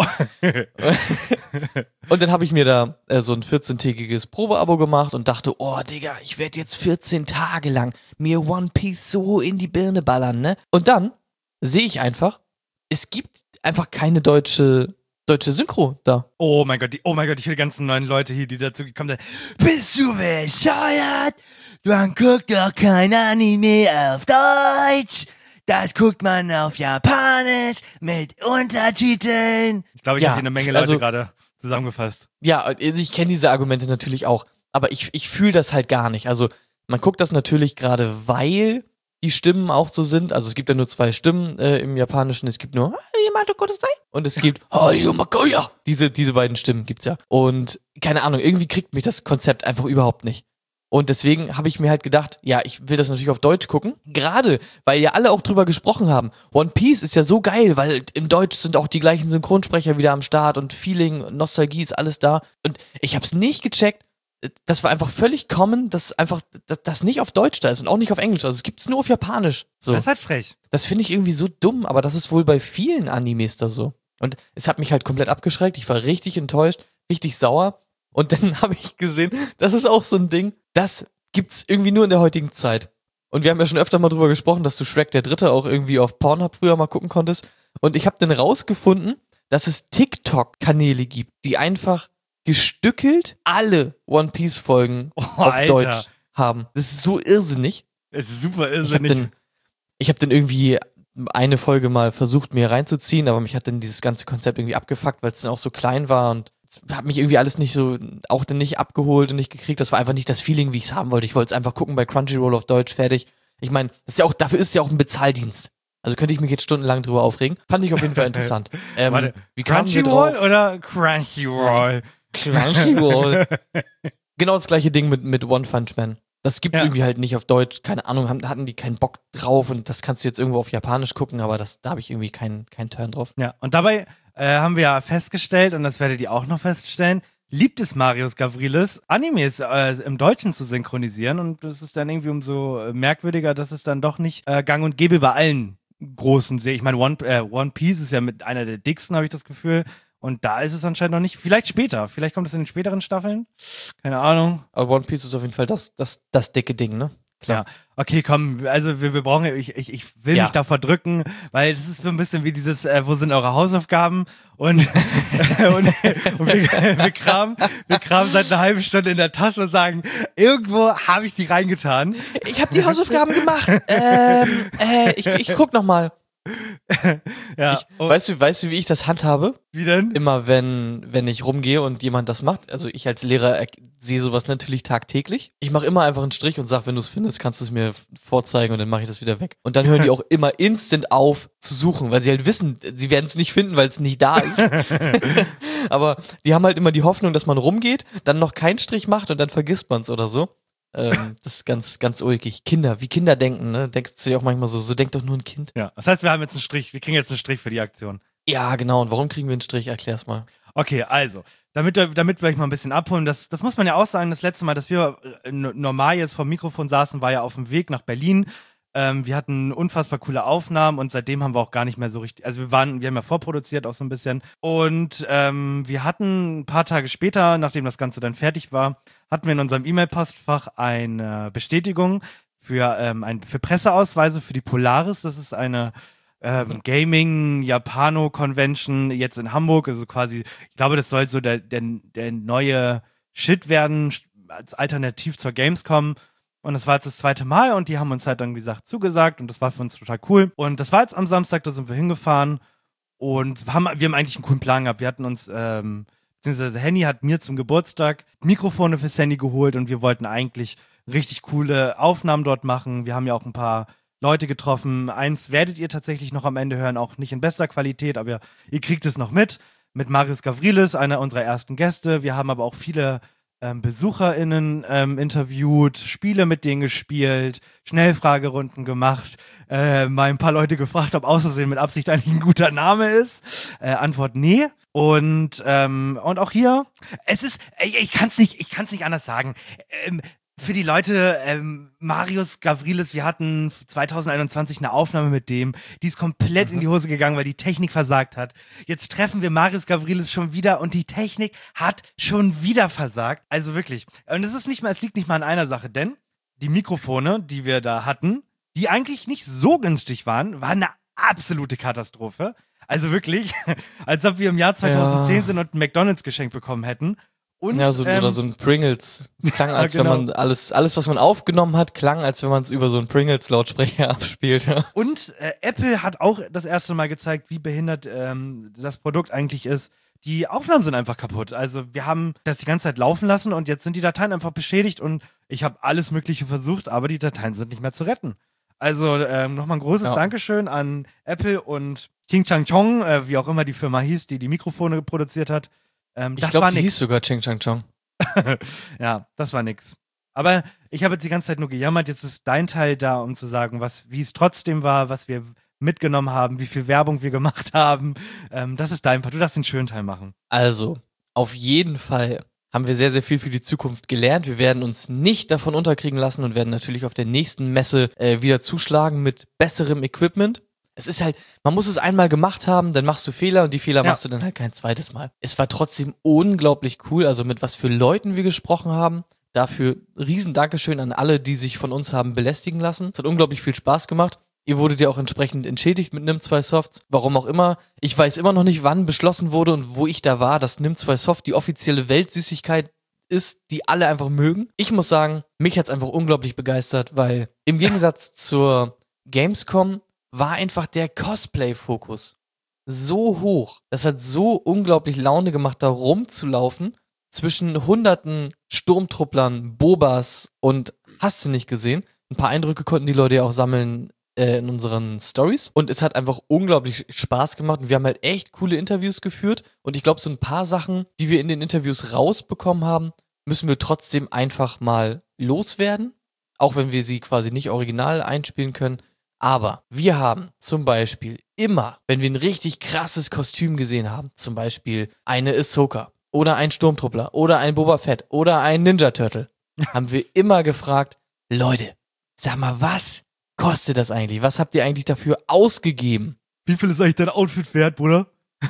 Und dann habe ich mir da äh, so ein vierzehntägiges Probeabo gemacht und dachte, oh Digga, ich werde jetzt vierzehn Tage lang mir One Piece so in die Birne ballern, ne? Und dann sehe ich einfach, es gibt einfach keine deutsche deutsche Synchro da. Oh mein Gott, die, oh mein Gott, ich will die ganzen neuen Leute hier, die dazu gekommen sind. Bist du bescheuert? Man guckt doch kein Anime auf Deutsch. Das guckt man auf Japanisch mit Untertiteln. Ich glaube, ich Ja, habe hier eine Menge Leute also- gerade zusammengefasst. Ja, also ich kenne diese Argumente natürlich auch, aber ich, ich fühle das halt gar nicht. Also man guckt das natürlich gerade, weil die Stimmen auch so sind. Also es gibt ja nur zwei Stimmen äh, im Japanischen. Es gibt nur und es gibt diese, diese beiden Stimmen gibt's ja. Und keine Ahnung, irgendwie kriegt mich das Konzept einfach überhaupt nicht. Und deswegen habe ich mir halt gedacht, ja, ich will das natürlich auf Deutsch gucken. Gerade, weil ja alle auch drüber gesprochen haben. One Piece ist ja so geil, weil im Deutsch sind auch die gleichen Synchronsprecher wieder am Start und Feeling, Nostalgie ist alles da. Und ich habe es nicht gecheckt. Das war einfach völlig common, dass einfach dass das nicht auf Deutsch da ist und auch nicht auf Englisch. Also es gibt's nur auf Japanisch. So. Das ist halt frech. Das finde ich irgendwie so dumm, aber das ist wohl bei vielen Animes da so. Und es hat mich halt komplett abgeschreckt. Ich war richtig enttäuscht, richtig sauer. Und dann habe ich gesehen, das ist auch so ein Ding, das gibt's irgendwie nur in der heutigen Zeit. Und wir haben ja schon öfter mal drüber gesprochen, dass du Shrek der Dritte auch irgendwie auf Pornhub früher mal gucken konntest. Und ich habe dann rausgefunden, dass es TikTok-Kanäle gibt, die einfach gestückelt alle One Piece Folgen Oh, auf Alter. Deutsch haben. Das ist so irrsinnig. Es ist super Ich habe irrsinnig. dann, ich hab dann irgendwie eine Folge mal versucht, mir reinzuziehen, aber mich hat dann dieses ganze Konzept irgendwie abgefuckt, weil es dann auch so klein war und es hat mich irgendwie alles nicht so, auch dann nicht abgeholt und nicht gekriegt. Das war einfach nicht das Feeling, wie ich es haben wollte. Ich wollte es einfach gucken bei Crunchyroll auf Deutsch, fertig. Ich meine, das ist ja auch, dafür ist es ja auch ein Bezahldienst. Also könnte ich mich jetzt stundenlang drüber aufregen. Fand ich auf jeden Fall interessant. Ähm, Warte, wie kamen wir Crunchyroll drauf? oder Crunchyroll? Crunchyroll. Genau das gleiche Ding mit, mit One Punch Man. Das gibt's Ja. irgendwie halt nicht auf Deutsch. Keine Ahnung, haben, hatten die keinen Bock drauf und das kannst du jetzt irgendwo auf Japanisch gucken, aber das, da habe ich irgendwie keinen keinen Turn drauf. Ja, und dabei äh, haben wir ja festgestellt, und das werdet ihr auch noch feststellen, liebt es Marius Gavrilis, Animes äh, im Deutschen zu synchronisieren, und das ist dann irgendwie umso äh, merkwürdiger, dass es dann doch nicht äh, gang und gäbe bei allen großen Serien. Ich meine, One, äh, One Piece ist ja mit einer der dicksten, habe ich das Gefühl, und da ist es anscheinend noch nicht. Vielleicht später, vielleicht kommt es in den späteren Staffeln, keine Ahnung. Aber One Piece ist auf jeden Fall das, das, das dicke Ding, ne? Klar. Ja, okay, komm, also wir, wir brauchen, ich, ich, ich will Ja. mich davor drücken, weil es ist so ein bisschen wie dieses, äh, wo sind eure Hausaufgaben? Und, und, und wir, wir, kramen, wir kramen seit einer halben Stunde in der Tasche und sagen, irgendwo habe ich die reingetan. Ich habe die Hausaufgaben gemacht. ähm, äh, ich, ich guck noch mal. Ja, Ich, und weißt du, weißt du, wie ich das handhabe? wie denn? Immer wenn, wenn ich rumgehe und jemand das macht, also ich als Lehrer er- sehe sowas natürlich tagtäglich. Ich mache immer einfach einen Strich und sag, wenn du es findest, kannst du es mir f- vorzeigen und dann mache ich das wieder weg. Und dann hören die auch immer instant auf zu suchen, weil sie halt wissen, sie werden es nicht finden, weil es nicht da ist. Aber die haben halt immer die Hoffnung, dass man rumgeht, dann noch keinen Strich macht und dann vergisst man es oder so. Ähm, das ist ganz, ganz ulkig. Kinder, wie Kinder denken, ne? Denkst du dir auch manchmal so, so denkt doch nur ein Kind. Ja, das heißt, wir haben jetzt einen Strich, wir kriegen jetzt einen Strich für die Aktion. Ja, genau. Und warum kriegen wir einen Strich? Erklär's mal. Okay, also, damit, damit wir euch mal ein bisschen abholen, das, das muss man ja auch sagen, das letzte Mal, dass wir äh, n- normal jetzt vor dem Mikrofon saßen, war ja auf dem Weg nach Berlin. Ähm, wir hatten unfassbar coole Aufnahmen und seitdem haben wir auch gar nicht mehr so richtig, also wir waren, wir haben ja vorproduziert auch so ein bisschen und ähm, wir hatten ein paar Tage später, nachdem das Ganze dann fertig war, hatten wir in unserem E-Mail-Postfach eine Bestätigung für, ähm, ein, für Presseausweise für die Polaris. Das ist eine ähm, Gaming-Japano-Convention jetzt in Hamburg, also quasi, ich glaube, das soll so der, der, der neue Shit werden, als Alternativ zur Gamescom. Und das war jetzt das zweite Mal und die haben uns halt dann, wie gesagt, zugesagt und das war für uns total cool. Und das war jetzt am Samstag, da sind wir hingefahren und haben, wir haben eigentlich einen coolen Plan gehabt. Wir hatten uns, ähm, beziehungsweise Henny hat mir zum Geburtstag Mikrofone fürs Handy geholt und wir wollten eigentlich richtig coole Aufnahmen dort machen. Wir haben ja auch ein paar Leute getroffen. Eins werdet ihr tatsächlich noch am Ende hören, auch nicht in bester Qualität, aber ihr kriegt es noch mit. Mit Marius Gavrilis, einer unserer ersten Gäste. Wir haben aber auch viele ähm, BesucherInnen ähm, interviewt, Spiele mit denen gespielt, Schnellfragerunden gemacht, äh, mal ein paar Leute gefragt, ob Außersehen mit Absicht eigentlich ein guter Name ist. Äh, Antwort nee. Und, ähm, und auch hier, es ist, ich, ich kann es nicht, ich kann's nicht anders sagen. Ähm, Für die Leute, ähm, Marius Gavrilis, wir hatten zwanzig einundzwanzig eine Aufnahme mit dem, die ist komplett mhm. in die Hose gegangen, weil die Technik versagt hat. Jetzt treffen wir Marius Gavrilis schon wieder und die Technik hat schon wieder versagt. Also wirklich. Und es ist nicht mal, es liegt nicht mal an einer Sache, denn die Mikrofone, die wir da hatten, die eigentlich nicht so günstig waren, waren eine absolute Katastrophe. Also wirklich, als ob wir im Jahr zweitausendzehn Ja. sind und ein McDonalds geschenkt bekommen hätten. Und, ja, so, ähm, oder so ein Pringles. Es klang, als genau. wenn man alles, alles, was man aufgenommen hat, klang, als wenn man es über so einen Pringles-Lautsprecher abspielt. Ja. Und äh, Apple hat auch das erste Mal gezeigt, wie behindert ähm, das Produkt eigentlich ist. Die Aufnahmen sind einfach kaputt. Also wir haben das die ganze Zeit laufen lassen und jetzt sind die Dateien einfach beschädigt und ich habe alles Mögliche versucht, aber die Dateien sind nicht mehr zu retten. Also ähm, nochmal ein großes Ja. Dankeschön an Apple und Ching Chang Chong, äh, wie auch immer die Firma hieß, die die Mikrofone produziert hat. Ähm, Ich das glaube, war sie nix. hieß sogar Ching Chang Chong. Ja, das war nix. Aber ich habe jetzt die ganze Zeit nur gejammert. Jetzt ist dein Teil da, um zu sagen, was, wie es trotzdem war, was wir mitgenommen haben, wie viel Werbung wir gemacht haben. Ähm, das ist dein Part. Du darfst den schönen Teil machen. Also, auf jeden Fall haben wir sehr, sehr viel für die Zukunft gelernt. Wir werden uns nicht davon unterkriegen lassen und werden natürlich auf der nächsten Messe äh, wieder zuschlagen mit besserem Equipment. Es ist halt, man muss es einmal gemacht haben, dann machst du Fehler und die Fehler Ja. machst du dann halt kein zweites Mal. Es war trotzdem unglaublich cool, also mit was für Leuten wir gesprochen haben. Dafür riesen Dankeschön an alle, die sich von uns haben belästigen lassen. Es hat unglaublich viel Spaß gemacht. Ihr wurdet ja auch entsprechend entschädigt mit Nimm zwei Softs. Warum auch immer. Ich weiß immer noch nicht, wann beschlossen wurde und wo ich da war, dass Nimm zwei Soft die offizielle Weltsüßigkeit ist, die alle einfach mögen. Ich muss sagen, mich hat's einfach unglaublich begeistert, weil im Gegensatz zur Gamescom war einfach der Cosplay-Fokus so hoch. Das hat so unglaublich Laune gemacht, da rumzulaufen zwischen hunderten Sturmtrupplern, Bobas und hast du nicht gesehen. Ein paar Eindrücke konnten die Leute ja auch sammeln äh, in unseren Stories. Und es hat einfach unglaublich Spaß gemacht. Und wir haben halt echt coole Interviews geführt. Und ich glaube, so ein paar Sachen, die wir in den Interviews rausbekommen haben, müssen wir trotzdem einfach mal loswerden. Auch wenn wir sie quasi nicht original einspielen können. Aber wir haben zum Beispiel immer, wenn wir ein richtig krasses Kostüm gesehen haben, zum Beispiel eine Ahsoka oder ein Sturmtruppler oder ein Boba Fett oder ein Ninja Turtle, haben wir immer gefragt, Leute, sag mal, was kostet das eigentlich? Was habt ihr eigentlich dafür ausgegeben? Wie viel ist eigentlich dein Outfit wert, Bruder?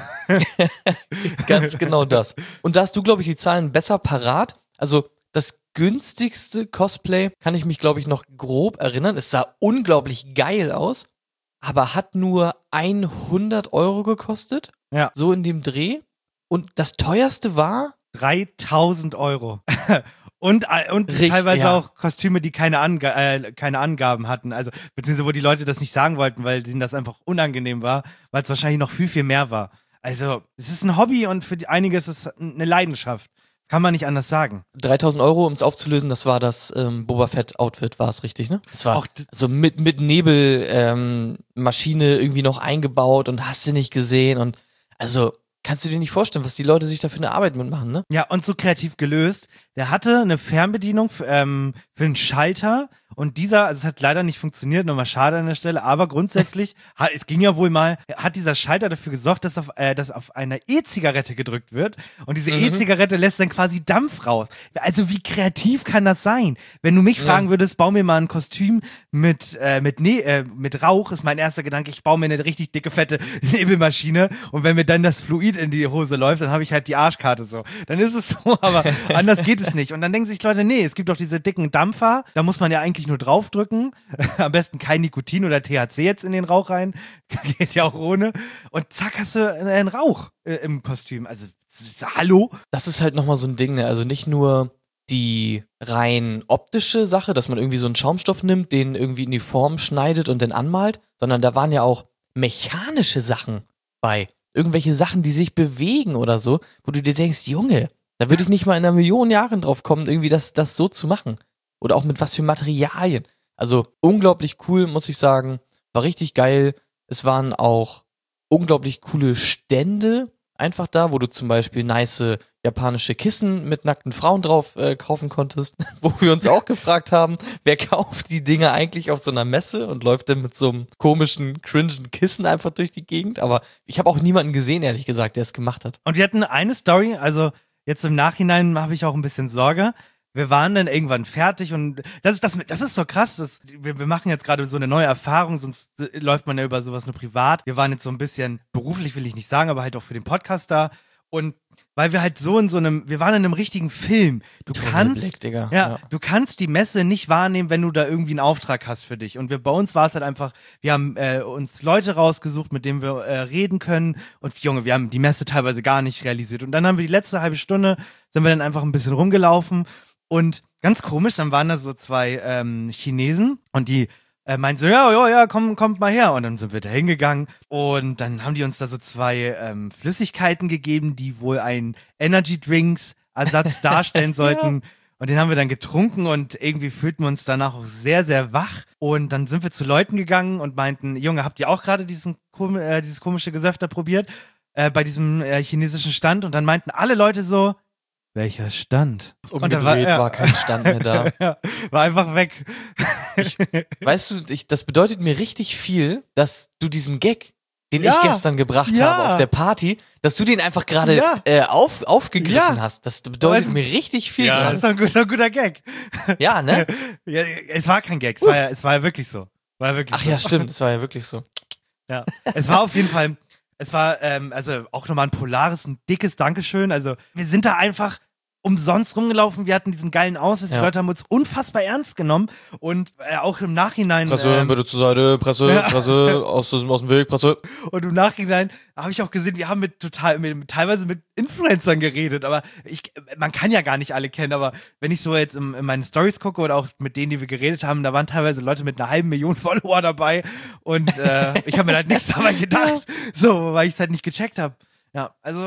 Ganz genau das. Und da hast du, glaube ich, die Zahlen besser parat. Also das günstigste Cosplay kann ich mich, glaube ich, noch grob erinnern. Es sah unglaublich geil aus, aber hat nur hundert Euro gekostet. Ja. So in dem Dreh. Und das teuerste war? dreitausend Euro. Und, und Richtig, teilweise ja. auch Kostüme, die keine, Ange äh, keine Angaben hatten. Also, beziehungsweise wo die Leute das nicht sagen wollten, weil denen das einfach unangenehm war, weil es wahrscheinlich noch viel, viel mehr war. Also, es ist ein Hobby und für die, einige ist es eine Leidenschaft. Kann man nicht anders sagen. dreitausend Euro, um es aufzulösen, das war das ähm, Boba Fett Outfit, war es richtig, ne? Das war Auch d- so mit, mit Nebelmaschine ähm, Maschine irgendwie noch eingebaut und hast du nicht gesehen und also kannst du dir nicht vorstellen, was die Leute sich da für eine Arbeit mitmachen, ne? Ja, und so kreativ gelöst. Der hatte eine Fernbedienung für, ähm, für einen Schalter und dieser, also es hat leider nicht funktioniert, nochmal schade an der Stelle, aber grundsätzlich, hat, es ging ja wohl mal, hat dieser Schalter dafür gesorgt, dass auf, äh, dass auf einer E-Zigarette gedrückt wird und diese Mhm. E-Zigarette lässt dann quasi Dampf raus. Also wie kreativ kann das sein? Wenn du mich Ja. fragen würdest, bau mir mal ein Kostüm mit, äh, mit, ne äh, mit Rauch, ist mein erster Gedanke, ich baue mir eine richtig dicke, fette Nebelmaschine und wenn mir dann das Fluid in die Hose läuft, dann habe ich halt die Arschkarte so. Dann ist es so, aber anders geht es nicht. Und dann denken sich Leute, nee, es gibt doch diese dicken Dampfer, da muss man ja eigentlich nur draufdrücken. Am besten kein Nikotin oder T H C jetzt in den Rauch rein. Geht ja auch ohne. Und zack, hast du einen Rauch äh, im Kostüm. Also, hallo? Das ist halt nochmal so ein Ding, ne? Also nicht nur die rein optische Sache, dass man irgendwie so einen Schaumstoff nimmt, den irgendwie in die Form schneidet und dann anmalt, sondern da waren ja auch mechanische Sachen bei. Irgendwelche Sachen, die sich bewegen oder so, wo du dir denkst, Junge, da würde ich nicht mal in einer Million Jahren drauf kommen, irgendwie das, das so zu machen. Oder auch mit was für Materialien. Also unglaublich cool, muss ich sagen. War richtig geil. Es waren auch unglaublich coole Stände einfach da, wo du zum Beispiel nice japanische Kissen mit nackten Frauen drauf äh, kaufen konntest. Wo wir uns auch gefragt haben, wer kauft die Dinge eigentlich auf so einer Messe und läuft dann mit so einem komischen, cringen Kissen einfach durch die Gegend. Aber ich habe auch niemanden gesehen, ehrlich gesagt, der es gemacht hat. Und wir hatten eine Story, also jetzt im Nachhinein habe ich auch ein bisschen Sorge. Wir waren dann irgendwann fertig und das ist, das, das ist so krass. Das, wir, wir machen jetzt gerade so eine neue Erfahrung, sonst läuft man ja über sowas nur privat. Wir waren jetzt so ein bisschen, beruflich will ich nicht sagen, aber halt auch für den Podcast da. Und weil wir halt so in so einem, wir waren in einem richtigen Film. Du kannst, Blick, Digga. ja, Ja. du kannst die Messe nicht wahrnehmen, wenn du da irgendwie einen Auftrag hast für dich. Und wir, bei uns war es halt einfach, wir haben äh, uns Leute rausgesucht, mit denen wir äh, reden können. Und Junge, wir haben die Messe teilweise gar nicht realisiert. Und dann haben wir die letzte halbe Stunde, sind wir dann einfach ein bisschen rumgelaufen. Und ganz komisch, dann waren da so zwei ähm, Chinesen und die äh, meinten so, ja, ja, ja, komm, kommt mal her. Und dann sind wir da hingegangen und dann haben die uns da so zwei ähm, Flüssigkeiten gegeben, die wohl einen Energy Drinks Ersatz darstellen sollten. Ja. Und den haben wir dann getrunken und irgendwie fühlten wir uns danach auch sehr, sehr wach. Und dann sind wir zu Leuten gegangen und meinten, Junge, habt ihr auch gerade diesen kom äh, dieses komische Gesöfter probiert? Äh, bei diesem äh, chinesischen Stand. Und dann meinten alle Leute so, welcher Stand? Umgedreht war, war, ja. kein Stand mehr da. Ja, war einfach weg. Weißt du, ich, das bedeutet mir richtig viel, dass du diesen Gag, den Ja, ich gestern gebracht ja. habe auf der Party, dass du den einfach gerade Ja. äh, auf, aufgegriffen Ja. hast. Das bedeutet Aber- mir richtig viel Ja, das gerade. ist ein guter, guter Gag. Ja, ne? Ja, es war kein Gag, es war ja, es war ja wirklich so. War ja wirklich Ach so. ja, stimmt, das war ja wirklich so. Ja. Es war auf jeden Fall, es war ähm, also auch nochmal ein polares, ein dickes Dankeschön. Also wir sind da einfach umsonst rumgelaufen, wir hatten diesen geilen Ausweis, die Ja. Leute haben uns unfassbar ernst genommen und äh, auch im Nachhinein Presse, ähm, bitte zur Seite, Presse, Ja. Presse, aus, dem- aus dem Weg, Presse. und im Nachhinein habe ich auch gesehen, wir haben mit total, mit, teilweise mit Influencern geredet, aber ich, man kann ja gar nicht alle kennen, aber wenn ich so jetzt in, in meine Stories gucke oder auch mit denen, die wir geredet haben, da waren teilweise Leute mit einer halben Million Follower dabei und äh, ich habe mir halt nichts dabei gedacht, so, weil ich es halt nicht gecheckt habe. Ja, also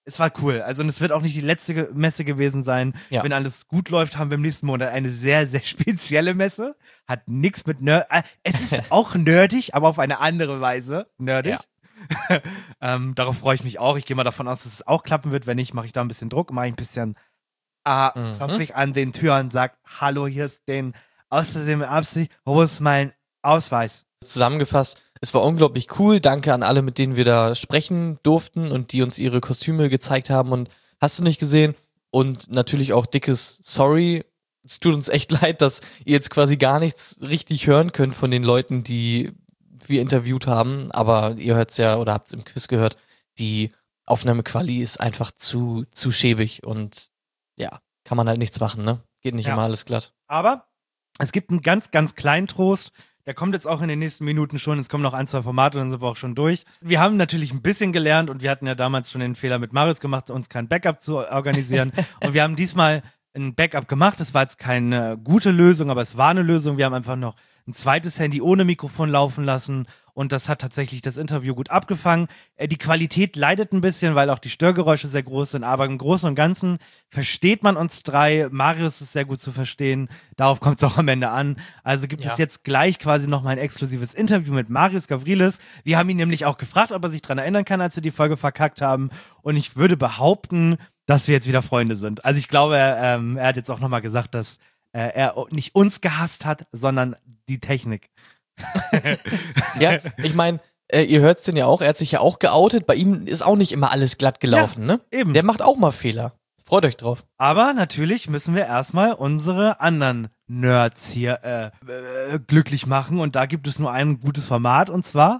es war cool. Also und es wird auch nicht die letzte Ge- Messe gewesen sein. Ja. Wenn alles gut läuft, haben wir im nächsten Monat eine sehr, sehr spezielle Messe. Hat nichts mit Nerd. Äh, es ist auch nerdig, aber auf eine andere Weise nerdig. Ja. ähm, darauf freue ich mich auch. Ich gehe mal davon aus, dass es auch klappen wird. Wenn nicht, mache ich da ein bisschen Druck, mache ich ein bisschen äh, Mhm. klopfe ich an den Türen und sage, hallo, hier ist den aus Versehen mit Absicht, wo ist mein Ausweis? Zusammengefasst, es war unglaublich cool. Danke an alle, mit denen wir da sprechen durften und die uns ihre Kostüme gezeigt haben. Und hast du nicht gesehen? Und natürlich auch dickes Sorry. Es tut uns echt leid, dass ihr jetzt quasi gar nichts richtig hören könnt von den Leuten, die wir interviewt haben. Aber ihr hört's ja oder habt's im Quiz gehört. Die Aufnahmequali ist einfach zu, zu schäbig und ja, kann man halt nichts machen, ne? Geht nicht Ja. immer alles glatt. Aber es gibt einen ganz, ganz kleinen Trost. Der kommt jetzt auch in den nächsten Minuten schon. Es kommen noch ein, zwei Formate, dann sind wir auch schon durch. Wir haben natürlich ein bisschen gelernt und wir hatten ja damals schon den Fehler mit Marius gemacht, uns kein Backup zu organisieren. Und wir haben diesmal ein Backup gemacht. Es war jetzt keine gute Lösung, aber es war eine Lösung. Wir haben einfach noch ein zweites Handy ohne Mikrofon laufen lassen und das hat tatsächlich das Interview gut abgefangen. Äh, die Qualität leidet ein bisschen, weil auch die Störgeräusche sehr groß sind, aber im Großen und Ganzen versteht man uns drei. Marius ist sehr gut zu verstehen. Darauf kommt es auch am Ende an. Also gibt Ja. es jetzt gleich quasi noch mal ein exklusives Interview mit Marius Gavrilis. Wir haben ihn nämlich auch gefragt, ob er sich daran erinnern kann, als wir die Folge verkackt haben. Und ich würde behaupten, dass wir jetzt wieder Freunde sind. Also ich glaube, er, ähm, er hat jetzt auch noch mal gesagt, dass äh, er nicht uns gehasst hat, sondern die Technik. Ja, ich meine, äh, ihr hört's denn ja auch, er hat sich ja auch geoutet. Bei ihm ist auch nicht immer alles glatt gelaufen, ne? Eben. Der macht auch mal Fehler. Freut euch drauf. Aber natürlich müssen wir erstmal unsere anderen Nerds hier äh, äh, glücklich machen. Und da gibt es nur ein gutes Format und zwar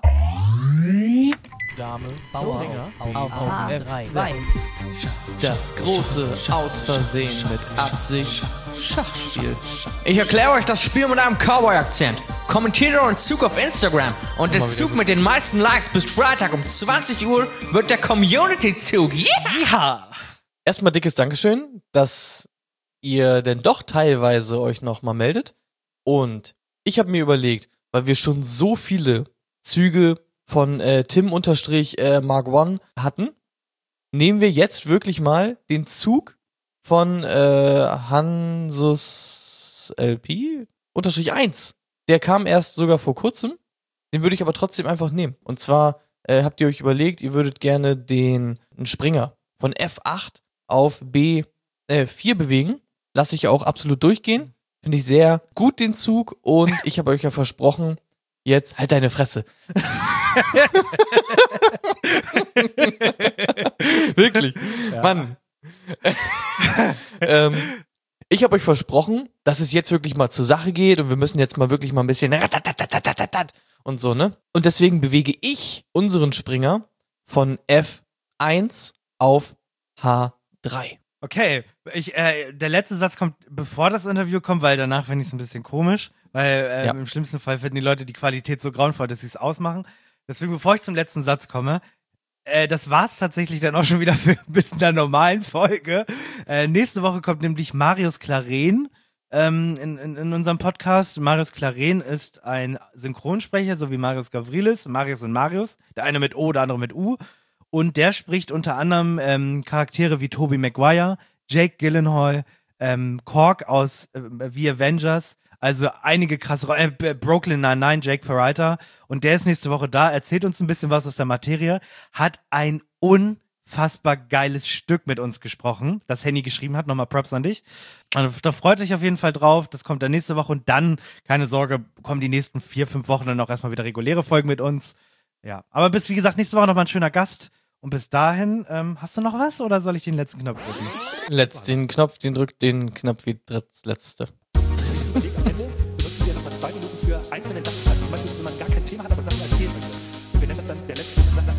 Dame, Bauer, auf, auf F zwei. Das große Ausversehen mit Absicht Schachspiel. Ich erkläre euch das Spiel mit einem Cowboy-Akzent. Kommentiert euren Zug auf Instagram und der Zug mit den meisten Likes bis Freitag um zwanzig Uhr wird der Community-Zug. Yeah! ja. Erstmal dickes Dankeschön, dass ihr denn doch teilweise euch nochmal meldet. Und ich habe mir überlegt, weil wir schon so viele Züge von äh, Tim unterstrich äh, Mark One hatten, nehmen wir jetzt wirklich mal den Zug von äh, Hansus L P unterstrich eins. Der kam erst sogar vor kurzem. Den würde ich aber trotzdem einfach nehmen. Und zwar äh, habt ihr euch überlegt, ihr würdet gerne den einen Springer von F acht auf B vier bewegen. Lasse ich auch absolut durchgehen. Finde ich sehr gut, den Zug. Und ich habe euch ja versprochen, jetzt halt deine Fresse. Wirklich. Mann. ähm, ich habe euch versprochen, dass es jetzt wirklich mal zur Sache geht und wir müssen jetzt mal wirklich mal ein bisschen und so, ne? Und deswegen bewege ich unseren Springer von F eins auf H drei. Okay, ich, äh, der letzte Satz kommt, bevor das Interview kommt, weil danach finde ich es ein bisschen komisch, weil äh, Ja. im schlimmsten Fall finden die Leute die Qualität so grauenvoll, dass sie es ausmachen. Deswegen, bevor ich zum letzten Satz komme, äh, das war's tatsächlich dann auch schon wieder für, mit einer normalen Folge. Äh, nächste Woche kommt nämlich Marius Claren ähm, in, in, in unserem Podcast. Marius Claren ist ein Synchronsprecher, so wie Marius Gavrilis, Marius und Marius, der eine mit O, der andere mit U. Und der spricht unter anderem ähm, Charaktere wie Tobey Maguire, Jake Gyllenhaal, ähm, Cork aus äh, The Avengers, also einige krasse Rollen, äh, Brooklyn Nine-Nine, Jake Peralta. Und der ist nächste Woche da, erzählt uns ein bisschen was aus der Materie, hat ein unfassbar geiles Stück mit uns gesprochen, das Henny geschrieben hat. Nochmal Props an dich. Also, da freut euch auf jeden Fall drauf. Das kommt dann nächste Woche und dann, keine Sorge, kommen die nächsten vier, fünf Wochen dann auch erstmal wieder reguläre Folgen mit uns. Ja, aber bis, wie gesagt, nächste Woche nochmal ein schöner Gast. Und bis dahin, ähm, hast du noch was oder soll ich den letzten Knopf drücken? Letzt, den Knopf, den drückt den Knopf wie das letzte. Überlegt am Ende, benutzen wir nochmal zwei Minuten für einzelne Sachen. Also zum Beispiel, wenn man gar kein Thema hat, aber Sachen erzählen möchte. Und wir nennen das dann der letzte.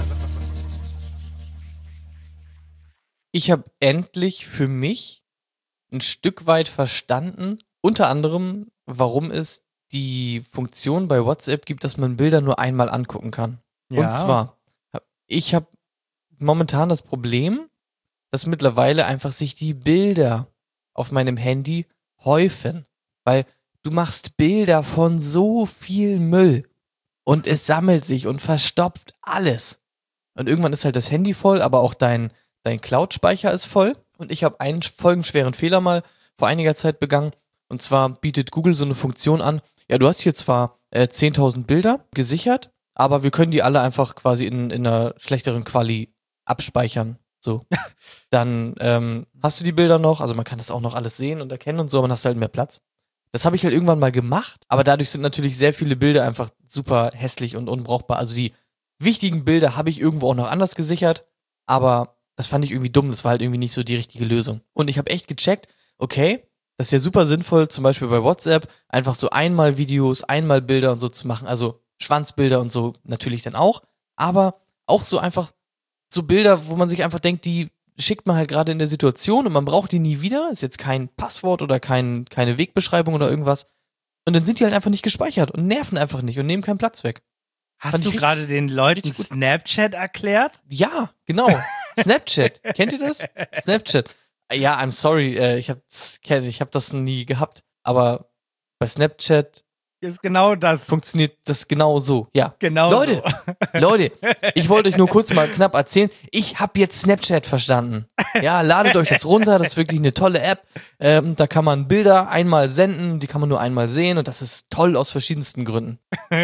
Ich habe endlich für mich ein Stück weit verstanden, unter anderem, warum es die Funktion bei WhatsApp gibt, dass man Bilder nur einmal angucken kann. Ja. Und zwar, ich habe momentan das Problem, dass mittlerweile einfach sich die Bilder auf meinem Handy häufen, weil du machst Bilder von so viel Müll und es sammelt sich und verstopft alles. Und irgendwann ist halt das Handy voll, aber auch dein, dein Cloud-Speicher ist voll. Und ich habe einen folgenschweren Fehler mal vor einiger Zeit begangen. Und zwar bietet Google so eine Funktion an, ja, du hast hier zwar äh, zehntausend Bilder gesichert, aber wir können die alle einfach quasi in, in einer schlechteren Quali abspeichern. So. Dann ähm, hast du die Bilder noch, also man kann das auch noch alles sehen und erkennen und so, aber dann hast du halt mehr Platz. Das habe ich halt irgendwann mal gemacht, aber dadurch sind natürlich sehr viele Bilder einfach super hässlich und unbrauchbar. Also die wichtigen Bilder habe ich irgendwo auch noch anders gesichert, aber das fand ich irgendwie dumm, das war halt irgendwie nicht so die richtige Lösung. Und ich habe echt gecheckt, okay, das ist ja super sinnvoll, zum Beispiel bei WhatsApp, einfach so einmal Videos, einmal Bilder und so zu machen, also Schwanzbilder und so natürlich dann auch, aber auch so einfach so Bilder, wo man sich einfach denkt, die schickt man halt gerade in der Situation und man braucht die nie wieder, ist jetzt kein Passwort oder kein, keine Wegbeschreibung oder irgendwas und dann sind die halt einfach nicht gespeichert und nerven einfach nicht und nehmen keinen Platz weg. Hast Fand du ich gerade den Leuten Snapchat erklärt? Ja, genau. Snapchat. Kennt ihr das? Snapchat. Ja, I'm sorry, äh, ich habe ich hab das nie gehabt, aber bei Snapchat Ist genau das. funktioniert das genau so. Ja. Genau Leute, so. Leute, ich wollte euch nur kurz mal knapp erzählen, ich habe jetzt Snapchat verstanden. Ja, ladet euch das runter, das ist wirklich eine tolle App. Ähm, da kann man Bilder einmal senden, die kann man nur einmal sehen und das ist toll aus verschiedensten Gründen.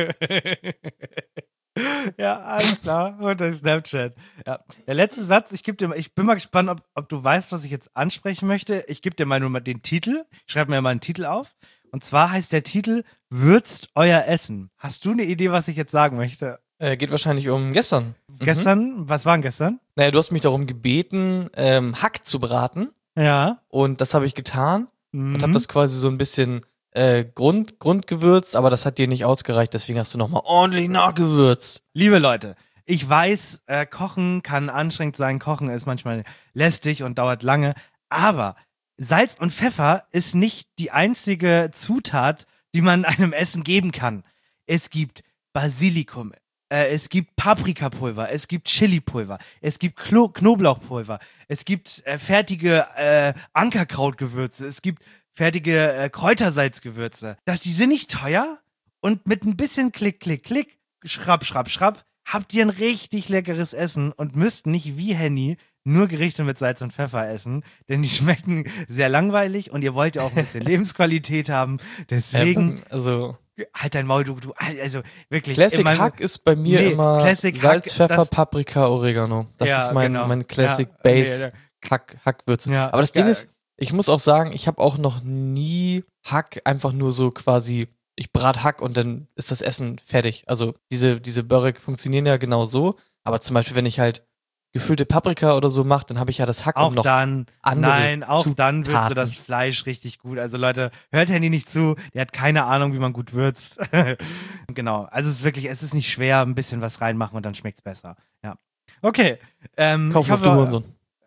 Ja, alles klar. Und der Snapchat. Ja. Der letzte Satz, ich gebe dir mal, ich bin mal gespannt, ob, ob du weißt, was ich jetzt ansprechen möchte. Ich gebe dir mal nur mal den Titel. Ich schreibe mir mal einen Titel auf. Und zwar heißt der Titel Würzt euer Essen. Hast du eine Idee, was ich jetzt sagen möchte? Äh, geht wahrscheinlich um gestern. Gestern, Mhm. was war denn gestern? Naja, du hast mich darum gebeten, ähm, Hack zu braten. Ja. Und das habe ich getan Mhm. und habe das quasi so ein bisschen äh, Grund, Grundgewürzt, aber das hat dir nicht ausgereicht, deswegen hast du nochmal ordentlich nachgewürzt. Liebe Leute, ich weiß, äh, Kochen kann anstrengend sein, Kochen ist manchmal lästig und dauert lange, aber Salz und Pfeffer ist nicht die einzige Zutat, die man einem Essen geben kann. Es gibt Basilikum, äh, es gibt Paprikapulver, es gibt Chilipulver, es gibt Klo- Knoblauchpulver, es gibt äh, fertige äh, Ankerkrautgewürze, es gibt fertige äh, Kräutersalzgewürze. Das, die sind nicht teuer und mit ein bisschen Klick, Klick, Klick, schrapp, schrapp, schrapp, habt ihr ein richtig leckeres Essen und müsst nicht wie Henny nur Gerichte mit Salz und Pfeffer essen, denn die schmecken sehr langweilig und ihr wollt ja auch ein bisschen Lebensqualität haben. Deswegen, Ähm, also halt dein Maul, du, du, also wirklich. Classic immer- Hack ist bei mir Nee, immer Classic Salz, Hack, Pfeffer, das- Paprika, Oregano. Das Ja, ist mein, genau. mein Classic Ja, Base nee, Hack, Hackwürze. Ja, Aber das geil. Ding ist, ich muss auch sagen, ich habe auch noch nie Hack einfach nur so quasi, ich brat Hack und dann ist das Essen fertig. Also diese, diese Börek funktionieren ja genau so. Aber zum Beispiel, wenn ich halt gefüllte Paprika oder so mache, dann habe ich ja das Hack Auch und noch dann, andere nein, auch dann würzt du Zutaten. das Fleisch richtig gut. Also Leute, hört Handy nicht zu, der hat keine Ahnung, wie man gut würzt. Genau, also es ist wirklich, es ist nicht schwer, ein bisschen was reinmachen und dann schmeckt's besser. Ja. Okay. Ähm, Kauf ich auf hoffe, du Hurensohn.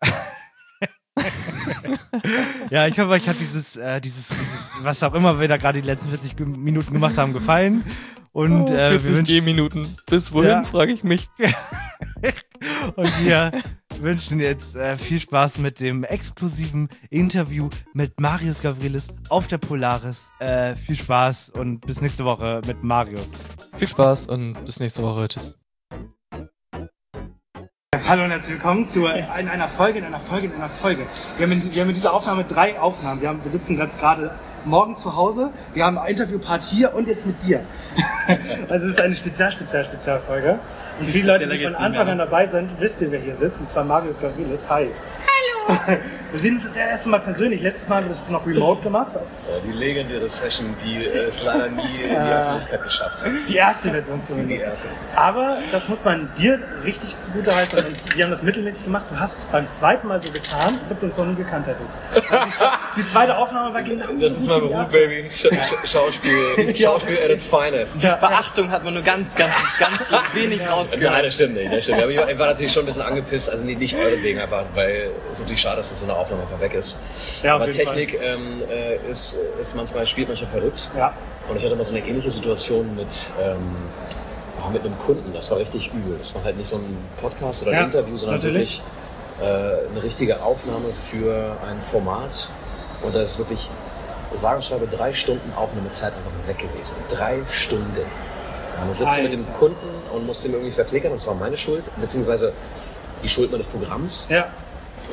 Ja, ich hoffe, euch hat dieses, äh, dieses, dieses, was auch immer wir da gerade die letzten vierzig Ge- Minuten gemacht haben, gefallen. Und, äh, wir vierzig wünschen, Gehminuten. Bis wohin, Ja. frage ich mich. und wir wünschen jetzt äh, viel Spaß mit dem exklusiven Interview mit Marius Gavrilis auf der Polaris. Äh, viel Spaß und bis nächste Woche mit Marius. Viel Spaß und bis nächste Woche. Tschüss. Hallo und herzlich willkommen zu in einer Folge, in einer Folge, in einer Folge. Wir haben in, wir haben in dieser Aufnahme drei Aufnahmen. Wir, haben, wir sitzen ganz gerade morgen zu Hause. Wir haben einen Interviewpart hier und jetzt mit dir. Also es ist eine Spezial, Spezial, Spezialfolge. Und viele Leute, die von Anfang an dabei sind, wisst ihr, wer hier sitzt. Und zwar Marius Gavrilis. Hi. Hallo. Wir sehen uns das erste Mal persönlich. Letztes Mal haben wir das noch remote gemacht. Die legendäre Session, die es leider nie in die Öffentlichkeit geschafft hat. Die erste Version zumindest. Die erste. Aber das muss man dir richtig zugutehalten. Und wir haben das mittelmäßig gemacht. Du hast beim zweiten Mal so getan, als ob du uns noch nie gekannt hättest. Also die, die zweite Aufnahme war genau so Das ist gut mein wie die Beruf, erste. Baby. Sch Sch Schauspiel. Schauspiel at its finest. Ja. Beachtung hat man nur ganz, ganz, ganz wenig rausgehört. Nein, das stimmt nicht. Das stimmt. Aber ich war, ich war natürlich schon ein bisschen angepisst. Also nee, nicht euretwegen einfach, weil es natürlich schade ist, dass so eine Aufnahme einfach weg ist. Ja, auf Aber jeden Technik ähm, äh, ist, ist manchmal, spielt manchmal verrückt. Ja. Und ich hatte mal so eine ähnliche Situation mit, ähm, ja, mit einem Kunden. Das war richtig übel. Das war halt nicht so ein Podcast oder ein Ja, Interview, sondern natürlich. wirklich äh, eine richtige Aufnahme für ein Format. Und da ist wirklich, sage und schreibe, drei Stunden Aufnahmezeit einfach weg gewesen. Drei Stunden. Ja, man sitzt mit dem Alter. Kunden und muss dem irgendwie verklickern, und das war meine Schuld, beziehungsweise die Schuld meines Programms. Ja.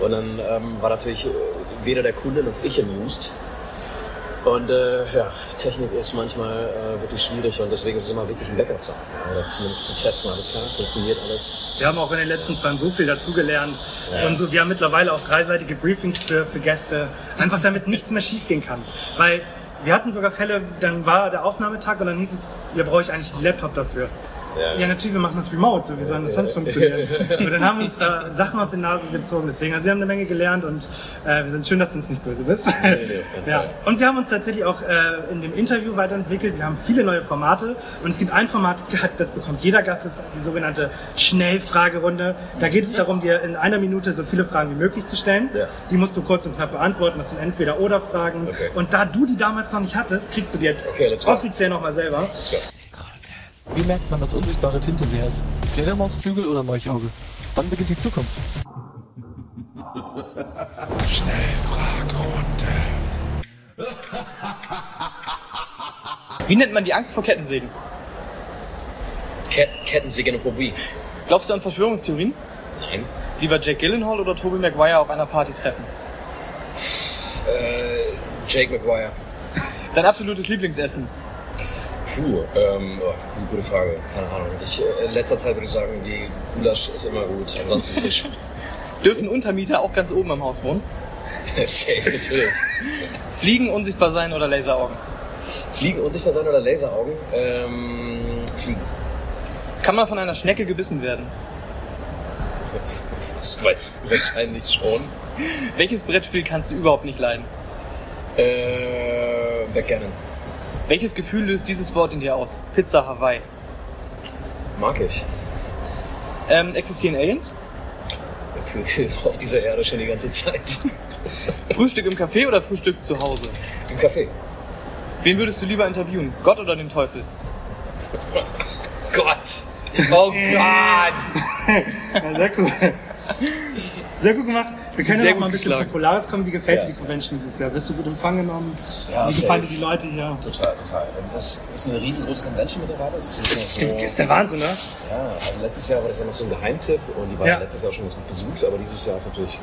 Und dann ähm, war natürlich weder der Kunde noch ich amused. Und äh, ja, Technik ist manchmal äh, wirklich schwierig und deswegen ist es immer wichtig, ein Backup zu haben. Ja, oder zumindest zu testen, alles klar, funktioniert alles. Wir haben auch in den letzten zwei Jahren so viel dazugelernt. Ja. Und so, wir haben mittlerweile auch dreiseitige Briefings für, für Gäste, einfach damit nichts mehr schiefgehen kann. Weil wir hatten sogar Fälle, dann war der Aufnahmetag und dann hieß es, ja, brauche ich eigentlich einen Laptop dafür. Ja, ja, natürlich, wir machen das remote, so wie soll das sonst funktionieren? Aber dann haben wir uns da Sachen aus den Nasen gezogen, deswegen, also wir haben eine Menge gelernt und äh, wir sind schön, dass du uns nicht böse bist. Nee, nee, ja. Und wir haben uns tatsächlich auch äh, in dem Interview weiterentwickelt, wir haben viele neue Formate und es gibt ein Format, das, das bekommt jeder Gast, das ist die sogenannte Schnellfragerunde. Da geht es darum, dir in einer Minute so viele Fragen wie möglich zu stellen. Ja. Die musst du kurz und knapp beantworten, das sind Entweder-Oder-Fragen. Okay. Und da du die damals noch nicht hattest, kriegst du die jetzt okay, offiziell nochmal selber. Wie merkt man, dass unsichtbare Tinte leer ist? Fledermausflügel oder Molchauge? Wann beginnt die Zukunft? Schnellfragerunde. Wie nennt man die Angst vor Kettensägen? Ket Kettensägenephobie. Glaubst du an Verschwörungstheorien? Nein. Lieber Jake Gyllenhaal oder Tobey Maguire auf einer Party treffen? Äh, Jake Maguire. Dein absolutes Lieblingsessen? Puh, ähm, oh, gute Frage, keine Ahnung. Ich, äh, in letzter Zeit würde ich sagen, die Gulasch ist immer gut, ansonsten Fisch. Dürfen Untermieter auch ganz oben im Haus wohnen? Safe, natürlich. Fliegen, unsichtbar sein oder Laseraugen? Fliegen, unsichtbar sein oder Laseraugen? Ähm, fliegen. Kann man von einer Schnecke gebissen werden? Das weiß ich wahrscheinlich schon. Welches Brettspiel kannst du überhaupt nicht leiden? Äh, Backgammon. Welches Gefühl löst dieses Wort in dir aus? Pizza Hawaii. Mag ich. Ähm, existieren Aliens? Das ist auf dieser Erde schon die ganze Zeit. Frühstück im Café oder Frühstück zu Hause? Im Café. Wen würdest du lieber interviewen? Gott oder den Teufel? Gott! Oh Gott! Ja, sehr cool. Sehr gut gemacht. Wir können ja noch mal ein bisschen zu Polaris kommen. Wie gefällt ja. dir die Convention dieses Jahr? Bist du gut empfangen genommen? Ja, Wie gefallen dir die Leute hier? Total, total. Das ist eine riesengroße Convention mittlerweile. Das ist, das so, ist der Wahnsinn, ne? Ja, also letztes Jahr war das ja noch so ein Geheimtipp und die war ja. letztes Jahr schon ganz gut besucht, aber dieses Jahr ist natürlich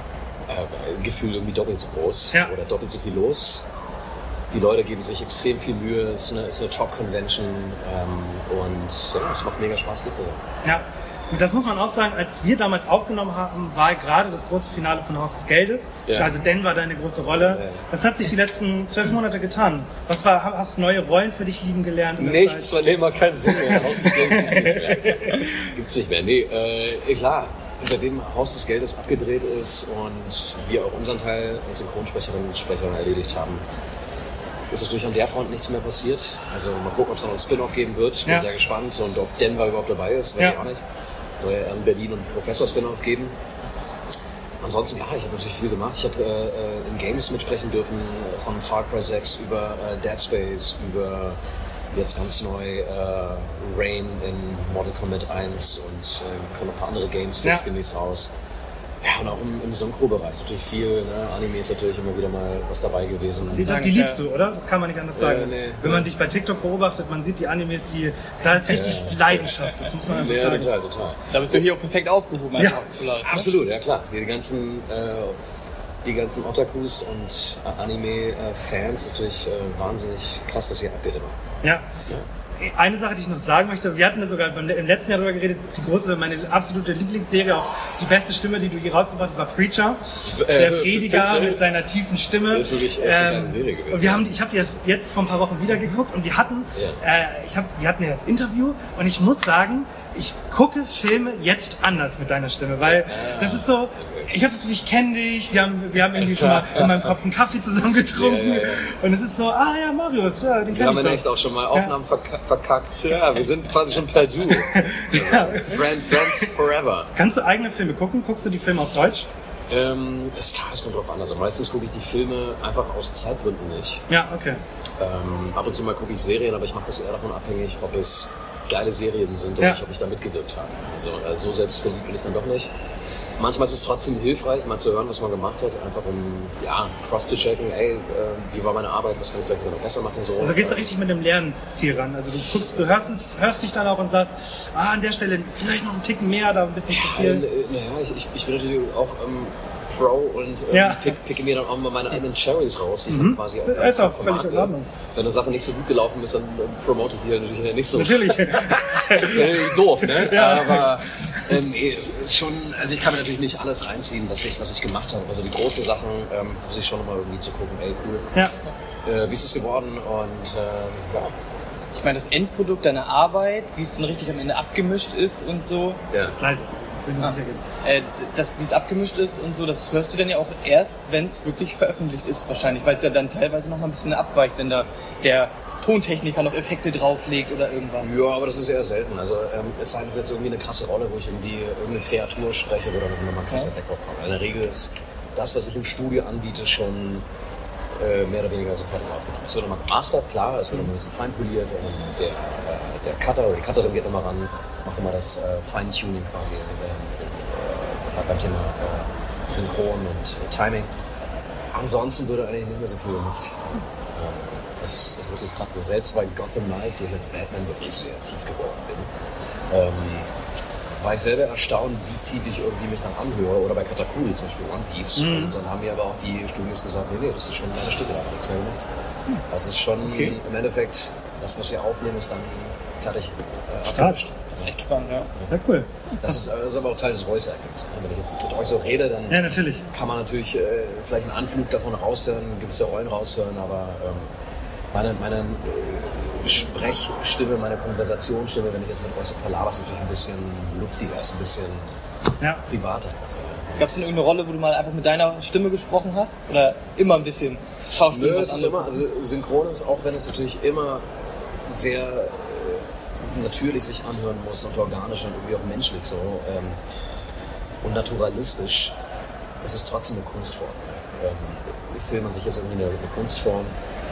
äh, Gefühl irgendwie doppelt so groß ja. oder doppelt so viel los. Die Leute geben sich extrem viel Mühe, es ist eine, eine Top-Convention ähm, und ja, es macht mega Spaß hier zu sein. Ja. Und das muss man auch sagen, als wir damals aufgenommen haben, war gerade das große Finale von Haus des Geldes. Ja. Also Dan war deine große Rolle. Ja. Was hat sich die letzten zwölf Monate getan? Was war, hast du neue Rollen für dich lieben gelernt? Nichts, weil immer keinen Sinn mehr. Haus des Geldes gibt's nicht mehr. Gibt's nicht mehr. Nee, äh, klar. Seitdem Haus des Geldes abgedreht ist und wir auch unseren Teil als Synchronsprecherinnen und Sprecher erledigt haben, ist natürlich an der Front nichts mehr passiert. Also mal gucken, ob es noch einen Spin-Off geben wird. Ich bin ja. sehr gespannt und ob Denver überhaupt dabei ist, weiß ja. ich auch nicht. Soll ja in Berlin und Professor Spin-Off geben. Ansonsten, ja, ich habe natürlich viel gemacht. Ich habe äh, in Games mitsprechen dürfen, von Far Cry sechs über äh, Dead Space, über jetzt ganz neu äh, Rain in Mortal Kombat eins und äh, kommen noch ein paar andere Games ja. jetzt demnächst raus. Ja, und auch im, im Synchro-Bereich natürlich viel, ne? Anime ist natürlich immer wieder mal was dabei gewesen. Die, die liebst du, oder? Das kann man nicht anders sagen. Äh, nee, Wenn man nee. dich bei TikTok beobachtet, man sieht die Animes, die, da ist richtig ja, Leidenschaft, das muss man einfach ja, sagen. total, total. Da bist du hier auch perfekt aufgehoben. Ja. Polaris, ne? Absolut, ja klar. Die ganzen, äh, die ganzen Otakus und äh, Anime-Fans, natürlich äh, wahnsinnig krass, was hier abgeht immer. Ja. ja. Eine Sache, die ich noch sagen möchte, wir hatten ja sogar im letzten Jahr darüber geredet, die große, meine absolute Lieblingsserie, auch die beste Stimme, die du je rausgebracht hast, war Preacher. Der Prediger mit seiner tiefen Stimme. Das ist wirklich echt eine geile Serie gewesen. Und wir haben, ich habe die jetzt vor ein paar Wochen wieder geguckt und wir hatten, ja. äh, ich hab, wir hatten ja das Interview und ich muss sagen, ich gucke Filme jetzt anders mit deiner Stimme, weil ja. das ist so, ich habe das Gefühl, ich kenne dich, wir haben, wir haben irgendwie schon mal in meinem Kopf einen Kaffee zusammen getrunken ja, ja, ja. und es ist so, ah ja, Marius, ja, den kenn ich Wir haben doch. echt auch schon mal Aufnahmen ja. verk verkackt, ja, wir sind quasi schon per Du. ja. Friend, Friends forever. Kannst du eigene Filme gucken? Guckst du die Filme auf Deutsch? Ähm, es, es kommt drauf an, also meistens gucke ich die Filme einfach aus Zeitgründen nicht. Ja, okay. Ähm, ab und zu mal gucke ich Serien, aber ich mache das eher davon abhängig, ob es geile Serien sind und ja. nicht, ob ich da mitgewirkt habe. Also äh, so selbstverliebt bin ich dann doch nicht. manchmal ist es trotzdem hilfreich, mal zu hören, was man gemacht hat, einfach um, ja, cross zu checken, ey, äh, wie war meine Arbeit, was kann ich vielleicht sogar noch besser machen, so. Also gehst du richtig mit dem Lernziel ran, also du guckst, du hörst, hörst dich dann auch und sagst, ah, an der Stelle vielleicht noch einen Ticken mehr, da ein bisschen zu viel. Naja, ich, ich, ich bin natürlich auch ähm, Pro und ähm, ja. pick, picke mir dann auch mal meine eigenen Cherries raus. Das mhm. ist quasi auch das ist auch völlig in Ordnung. Wenn eine Sache nicht so gut gelaufen ist, dann ähm, promote ich die halt natürlich nicht so. Natürlich. Doof, ne? Ja. Aber ähm, es ist schon, also ich kann mir natürlich nicht alles reinziehen, was ich, was ich gemacht habe. Also die großen Sachen ähm, versuche ich schon nochmal irgendwie zu gucken, ey cool. Ja. Äh, wie ist es geworden? Und äh, ja. Ich meine, das Endprodukt deiner Arbeit, wie es dann richtig am Ende abgemischt ist und so. Ja. Das ist leise. Ah. Äh, das, wie es abgemischt ist und so, das hörst du dann ja auch erst, wenn es wirklich veröffentlicht ist wahrscheinlich, weil es ja dann teilweise noch mal ein bisschen abweicht, wenn da der Tontechniker noch Effekte drauflegt oder irgendwas. Ja, aber das ist eher selten. Also ähm, es sei denn, es ist jetzt irgendwie eine krasse Rolle, wo ich irgendwie irgendeine Kreatur spreche oder nochmal einen krassen ja. Effekt drauf habe. In der Regel ist das, was ich im Studio anbiete, schon äh, mehr oder weniger so fertig aufgenommen. Es wird nochmal gemastert, klar, es wird nochmal ein bisschen feinpoliert. Und der, äh, der Cutter oder die Cutterin geht nochmal ran, macht immer das äh, Feintuning quasi äh, äh, beim Thema äh, Synchron und äh, Timing. Ansonsten würde eigentlich nicht mehr so viel gemacht. Äh, das ist wirklich krass. Selbst bei Gotham Knights, wo ich als Batman wirklich sehr tief geworden bin, ähm, war ich selber erstaunt, wie tief ich irgendwie mich dann anhöre. Oder bei Katakuri zum Beispiel, One Piece. Mhm. Und dann haben mir aber auch die Studios gesagt, nee, nee, das ist schon meine Stücke, da habe ich nichts mehr gemacht. Mhm. Das ist schon okay. Im Endeffekt, das, was wir aufnehmen, ist dann fertig äh, abgemischt. Das ist echt spannend, ja. Sehr cool. Das ist, das ist aber auch Teil des Voice Actings. Wenn ich jetzt mit euch so rede, dann ja, natürlich. kann man natürlich äh, vielleicht einen Anflug davon raushören, gewisse Rollen raushören, aber ähm, meine, meine äh, Sprechstimme, meine Konversationsstimme, wenn ich jetzt mit euch so palaver, ist natürlich ein bisschen luftiger, ist ein bisschen ja. privater. Also, gab es denn irgendeine Rolle, wo du mal einfach mit deiner Stimme gesprochen hast? Oder immer ein bisschen Schauspiel? Nö, es ist immer, also synchron ist, auch wenn es natürlich immer sehr äh, natürlich sich anhören muss und organisch und irgendwie auch menschlich so ähm, und naturalistisch, es ist trotzdem eine Kunstform. Ähm, Film an sich ist irgendwie eine, eine Kunstform.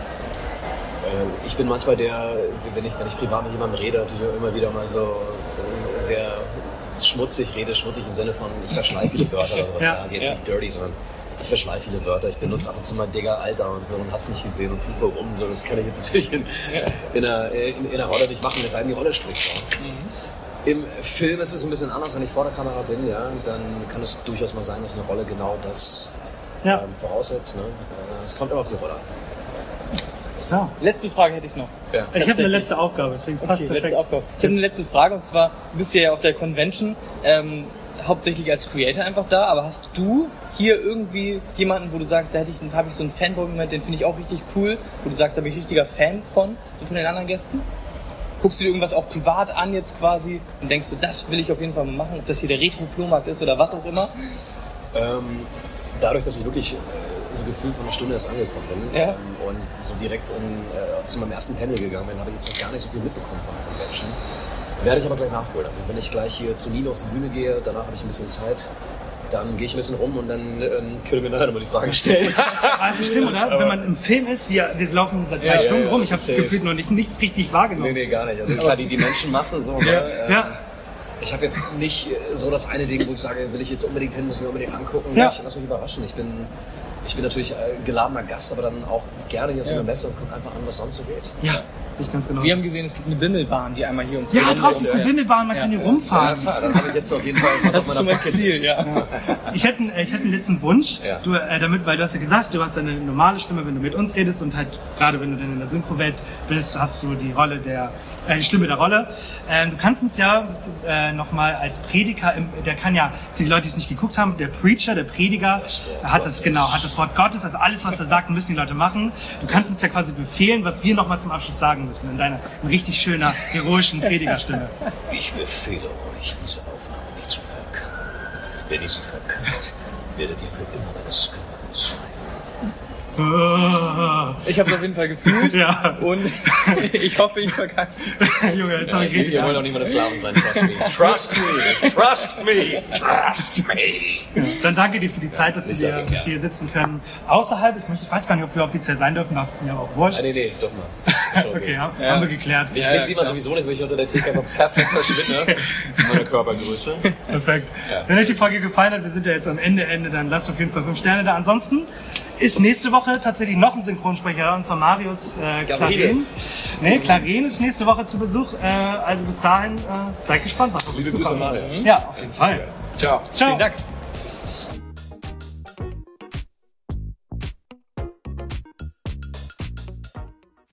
Äh, ich bin manchmal der, wenn ich, wenn ich privat mit jemandem rede, natürlich auch immer wieder mal so äh, sehr schmutzig rede, schmutzig im Sinne von, ich verschleife viele Wörter oder sowas. Ja. Also jetzt ja. nicht dirty, sondern ich verschleife viele Wörter. Ich benutze ab und zu mal Digger, Alter und so und hast nicht gesehen und fluche rum. So. Das kann ich jetzt natürlich in, in, einer, in, in einer Rolle nicht machen, es einem die Rolle spricht. So. Mhm. Im Film ist es ein bisschen anders, wenn ich vor der Kamera bin, ja, dann kann es durchaus mal sein, dass eine Rolle genau das ja. ähm, voraussetzt. Ne? Es kommt immer auf die Rolle an. Klar. Letzte Frage hätte ich noch. Ja. Ich habe eine letzte Aufgabe, deswegen passt okay, perfekt. Letzte Aufgabe. Ich habe eine letzte Frage und zwar, du bist ja auf der Convention ähm, hauptsächlich als Creator einfach da, aber hast du hier irgendwie jemanden, wo du sagst, da hätte ich, habe ich so einen Fanboy-Moment, den finde ich auch richtig cool, wo du sagst, da bin ich richtiger Fan von, so von den anderen Gästen? Guckst du dir irgendwas auch privat an jetzt quasi und denkst du, das will ich auf jeden Fall mal machen, ob das hier der Retro-Flohmarkt ist oder was auch immer? Ähm, dadurch, dass ich wirklich so gefühlt von einer Stunde erst angekommen bin ja. ähm, und so direkt in, äh, zu meinem ersten Panel gegangen bin, habe ich jetzt noch gar nicht so viel mitbekommen von der Convention. Werde ich aber gleich nachholen. Also wenn ich gleich hier zu Nino auf die Bühne gehe, danach habe ich ein bisschen Zeit, dann gehe ich ein bisschen rum und dann ähm, könnt ihr mir nachher nochmal die Fragen stellen. Das ist schlimm, oder? Wenn man im Film ist, wir, wir laufen seit drei ja, Stunden ja, ja, rum, ich habe gefühlt noch nicht, nichts richtig wahrgenommen. Nee, nee, gar nicht. Also klar, die, die Menschenmassen so. Ja. Ne, ähm, ja. Ich habe jetzt nicht so das eine Ding, wo ich sage, will ich jetzt unbedingt hin, muss ich mir unbedingt angucken. Ja. Ich lass mich überraschen. Ich bin, ich bin natürlich geladener Gast, aber dann auch gerne hier auf so einer Messe und gucke einfach an, was sonst so geht. Ja. Ich ganz genau. Wir haben gesehen, es gibt eine Bimmelbahn, die einmal hier uns Ja, draußen ist eine Bimmelbahn, man ja. kann hier rumfahren. Ja, dann habe ich jetzt auf jeden Fall was das auf meiner Pocket Ziel, ja. Ja. Ich hätte, ich hätte einen letzten Wunsch, ja. du, äh, damit, weil du hast ja gesagt, du hast eine normale Stimme, wenn du mit uns redest und halt gerade wenn du dann in der Synchro-Welt bist, hast du die Rolle der, äh, die Stimme der Rolle. Ähm, du kannst uns ja äh, nochmal als Prediger, im, der kann ja, für die Leute, die es nicht geguckt haben, der Preacher, der Prediger, hat das, genau, hat das Wort Gottes, also alles, was er sagt, müssen die Leute machen. Du kannst uns ja quasi befehlen, was wir nochmal zum Abschluss sagen müssen, in deiner in richtig schöner, heroischen Predigerstimme. Ich befehle euch, diese Aufnahme nicht zu verkacken. Wenn ihr sie verkackt, werdet ihr für immer meine Sklaven sein. Ich habe es auf jeden Fall gefühlt. Ja. Und ich hoffe, ich verkack's. Junge, jetzt Ja, hab ich ihr, richtig ihr wollt auch nicht mehr das Sklaven sein, trust me. Trust me, trust me, trust me. Dann danke dir für die Zeit, dass, du Nicht dir, dafür, dass wir ja. hier sitzen können. Außerhalb, ich, möchte, ich weiß gar nicht, ob wir offiziell sein dürfen, das ist mir aber auch wurscht. Ah, nee, nee, doch mal. Schon Okay, okay. ja, haben wir geklärt. Mich, mich sieht man sowieso nicht, weil ich unter der Theke einfach perfekt verschwinde. Meine Körpergröße. Perfekt. Ja. Wenn euch die Folge gefallen hat, wir sind ja jetzt am Ende, Ende, dann lasst auf jeden Fall fünf Sterne da. Ansonsten ist nächste Woche tatsächlich noch ein Synchronsprecher da, und zwar Marius äh, Claren. Gavrides. Nee, Claren ist nächste Woche zu Besuch. Äh, also bis dahin, äh, seid gespannt, was auf Liebe uns Grüße, zukommt. Marius. Ja, auf jeden Fall. Ciao. Ciao. Vielen Dank.